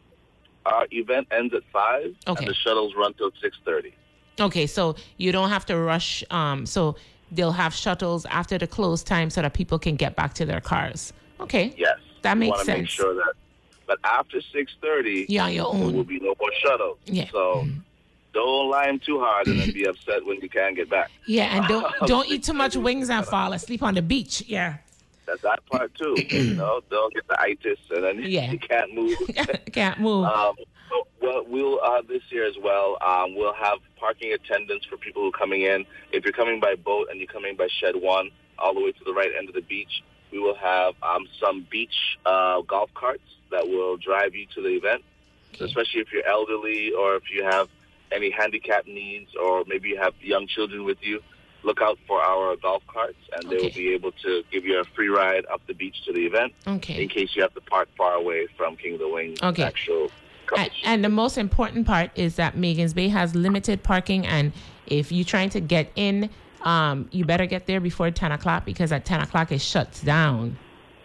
Speaker 3: Our event ends at five,
Speaker 2: Okay.
Speaker 3: and the shuttles run till six thirty.
Speaker 2: Okay, so you don't have to rush. Um, so they'll have shuttles after the close time so that people can get back to their cars. Okay.
Speaker 3: Yes.
Speaker 2: That
Speaker 3: we
Speaker 2: makes
Speaker 3: want to make
Speaker 2: sense.
Speaker 3: sure that, but after six thirty,
Speaker 2: You're on your
Speaker 3: there
Speaker 2: own.
Speaker 3: will be no more shuttles.
Speaker 2: Yeah.
Speaker 3: So don't line too hard and then be upset when you can't get back.
Speaker 2: Yeah, and don't don't eat too much wings and fall asleep on the beach. Yeah.
Speaker 3: That's that part too. You know, they'll get the itis and then
Speaker 2: Yeah.
Speaker 3: you can't move.
Speaker 2: Can't move.
Speaker 3: Um, so, well, we'll uh, this year as well. Um, we'll have parking attendants for people who are coming in. If you're coming by boat and you're coming by Shed One, all the way to the right end of the beach, we will have um, some beach uh, golf carts that will drive you to the event. So especially if you're elderly or if you have any handicap needs, or maybe you have young children with you, look out for our golf carts, and they will be able to give you a free ride up the beach to the event.
Speaker 2: Okay.
Speaker 3: In case you have to park far away from King of the Wing.
Speaker 2: Okay.
Speaker 3: Actual.
Speaker 2: And, and the most important part is that Magens Bay has limited parking, and if you're trying to get in, um, you better get there before ten o'clock, because at ten o'clock it shuts down.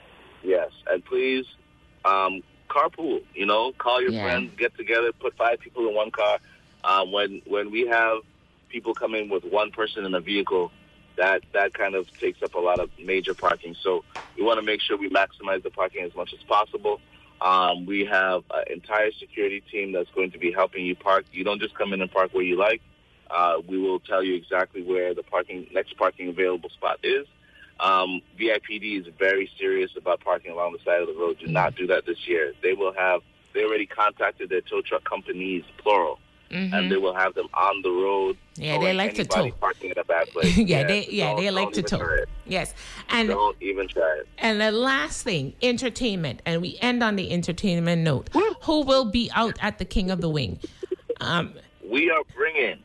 Speaker 3: Yes, and please um, carpool. You know, call your
Speaker 2: Yeah.
Speaker 3: friends, get together, put five people in one car. Um, when when we have people coming with one person in a vehicle, that that kind of takes up a lot of major parking. So we want to make sure we maximize the parking as much as possible. Um, we have an entire security team that's going to be helping you park. You don't just come in and park where you like. Uh, we will tell you exactly where the parking next parking available spot is. Um, V I P D is very serious about parking along the side of the road. Do not do that this year. They will have, they already contacted their tow truck companies, plural,
Speaker 2: Mhm.
Speaker 3: and they will have them on the road.
Speaker 2: Yeah, they
Speaker 3: knowing
Speaker 2: like to
Speaker 3: anybody
Speaker 2: tow.
Speaker 3: parking in a bad place.
Speaker 2: yeah, they yeah
Speaker 3: don't-
Speaker 2: they like
Speaker 3: don't
Speaker 2: to
Speaker 3: even
Speaker 2: tow.
Speaker 3: try it.
Speaker 2: Yes, and
Speaker 3: Don't even try it.
Speaker 2: and the last thing, entertainment, and we end on the entertainment note. Who will be out at the King of the Wing? Um,
Speaker 3: We are bringing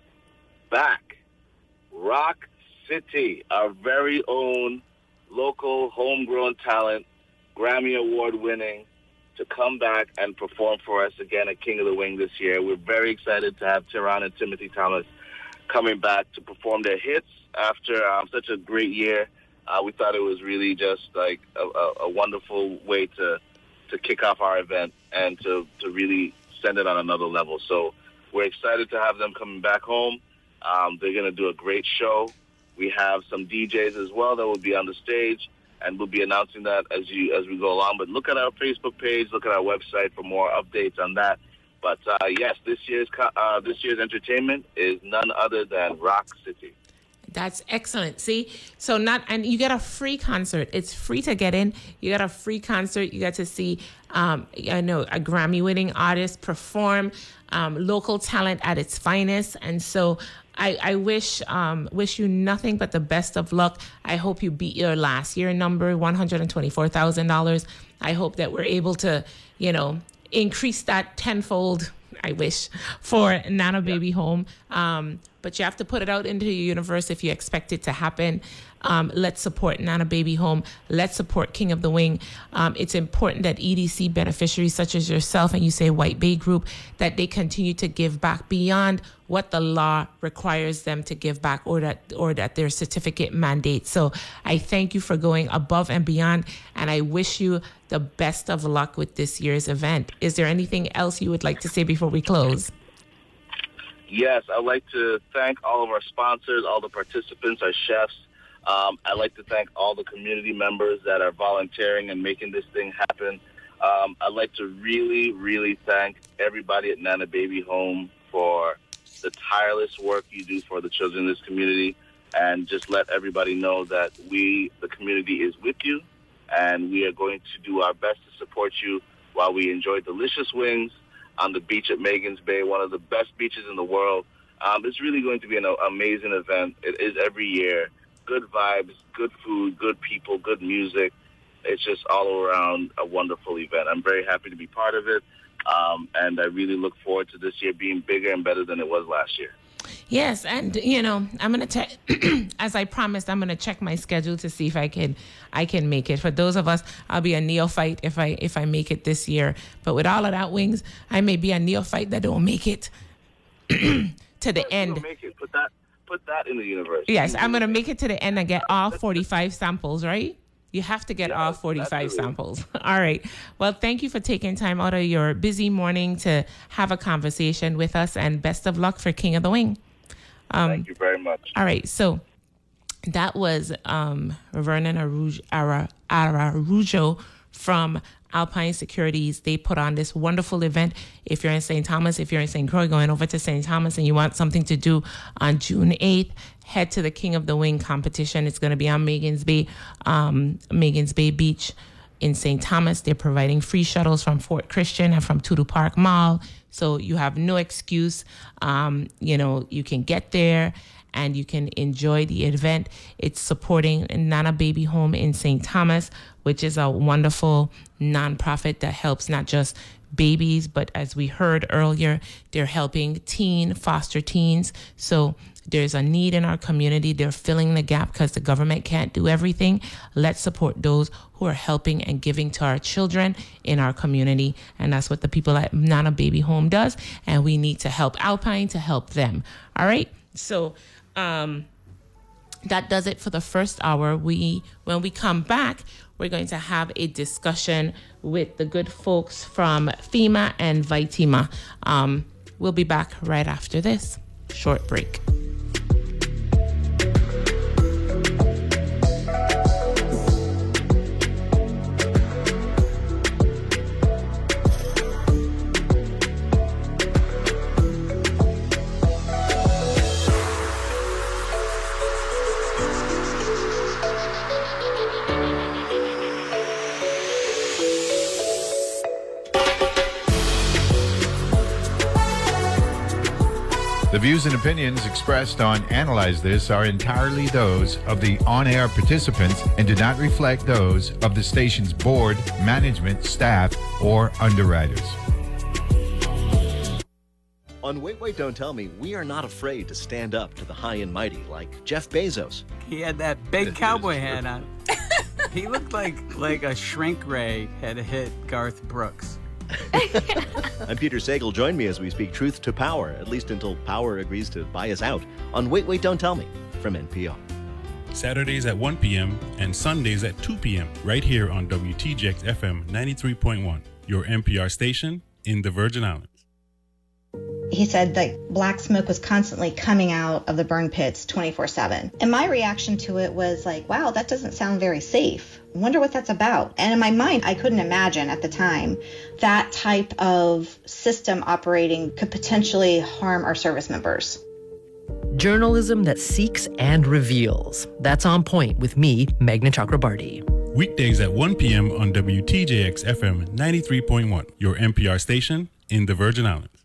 Speaker 3: back Rock City, our very own local homegrown talent, Grammy Award winning, to come back and perform for us again at King of the Wing this year. We're very excited to have Tehran and Timothy Thomas coming back to perform their hits after um, such a great year. Uh, we thought it was really just like a, a, a wonderful way to to kick off our event and to, to really send it on another level. So we're excited to have them coming back home. Um, they're going to do a great show. We have some D Js as well that will be on the stage, and we'll be announcing that as you as we go along. But look at our Facebook page, look at our website for more updates on that. But uh, yes, this year's co- uh, this year's entertainment is none other than Rock City.
Speaker 2: That's excellent. See, so not, and you get a free concert. It's free to get in. You get a free concert. You get to see, um, I know, a Grammy-winning artist perform, um, local talent at its finest. And so, I, I wish um, wish you nothing but the best of luck. I hope you beat your last year number, one hundred twenty-four thousand dollars. I hope that we're able to, you know, increase that tenfold. I wish for Nana Baby Home. Um, but you have to put it out into the universe if you expect it to happen. Um, let's support Nana Baby Home. Let's support King of the Wing. Um, it's important that E D C beneficiaries such as yourself and you say White Bay Group, that they continue to give back beyond what the law requires them to give back, or that or that their certificate mandates. So I thank you for going above and beyond, and I wish you the best of luck with this year's event. Is there anything else you would like to say before we close?
Speaker 3: Yes, I'd like to thank all of our sponsors, all the participants, our chefs. Um, I'd like to thank all the community members that are volunteering and making this thing happen. Um, I'd like to really, really thank everybody at Nana Baby Home for the tireless work you do for the children in this community, and just let everybody know that we, the community, is with you, and we are going to do our best to support you while we enjoy delicious wings on the beach at Magens Bay, one of the best beaches in the world. Um, it's really going to be an amazing event. It is every year. Good vibes, good food, good people, good music. It's just all around a wonderful event. I'm very happy to be part of it, um, and I really look forward to this year being bigger and better than it was last year.
Speaker 2: Yes, and you know, I'm gonna check. As I promised, I'm gonna check my schedule to see if I can, I can make it. For those of us, I'll be a neophyte if I if I make it this year. But with all of that wings, I may be a neophyte that don't make it to the end.
Speaker 3: Make it. Put that. Put that in the universe.
Speaker 2: Yes, I'm going to make it to the end and get all forty-five samples, right? You have to get yeah, all forty-five absolutely. Samples. All right. Well, thank you for taking time out of your busy morning to have a conversation with us, and best of luck for King of the Wing. Um,
Speaker 3: thank you very much.
Speaker 2: All right. So that was um, Vernon Arujo, Ara, Ararujo from Alpine Securities. They put on this wonderful event. If you're in Saint Thomas, if you're in Saint Croix, going over to Saint Thomas and you want something to do on June eighth, head to the King of the Wing competition. It's going to be on Magens Bay, um, Magens Bay Beach in Saint Thomas. They're providing free shuttles from Fort Christian and from Tudu Park Mall. So you have no excuse. Um, you know, you can get there and you can enjoy the event. It's supporting Nana Baby Home in Saint Thomas, which is a wonderful nonprofit that helps not just babies, but as we heard earlier, they're helping teen, foster teens. So there's a need in our community. They're filling the gap because the government can't do everything. Let's support those who are helping and giving to our children in our community. And that's what the people at Nana Baby Home does. And we need to help Alpine to help them. All right. So, um, that does it for the first hour. We, when we come back, we're going to have a discussion with the good folks from FEMA and Vitima. Um, we'll be back right after this short break.
Speaker 1: The views and opinions expressed on Analyze This are entirely those of the on-air participants and do not reflect those of the station's board, management, staff, or underwriters.
Speaker 15: On Wait, Wait, Don't Tell Me, we are not afraid to stand up to the high and mighty like Jeff Bezos.
Speaker 16: He had that big cowboy hat on. He looked like, like a shrink ray had hit Garth Brooks.
Speaker 15: I'm Peter Sagal. Join me as we speak truth to power, at least until power agrees to buy us out, on Wait, Wait, Don't Tell Me from N P R.
Speaker 4: Saturdays at one p.m. and Sundays at two p.m. right here on W T J X F M ninety-three point one, your N P R station in the Virgin Islands.
Speaker 5: He said that black smoke was constantly coming out of the burn pits twenty-four seven. And my reaction to it was like, wow, that doesn't sound very safe. I wonder what that's about. And in my mind, I couldn't imagine at the time that type of system operating could potentially harm our service members.
Speaker 6: Journalism that seeks and reveals. That's On Point with me, Meghna Chakrabarty.
Speaker 4: Weekdays at one p.m. on W T J X F M ninety-three point one, your N P R station in the Virgin Islands.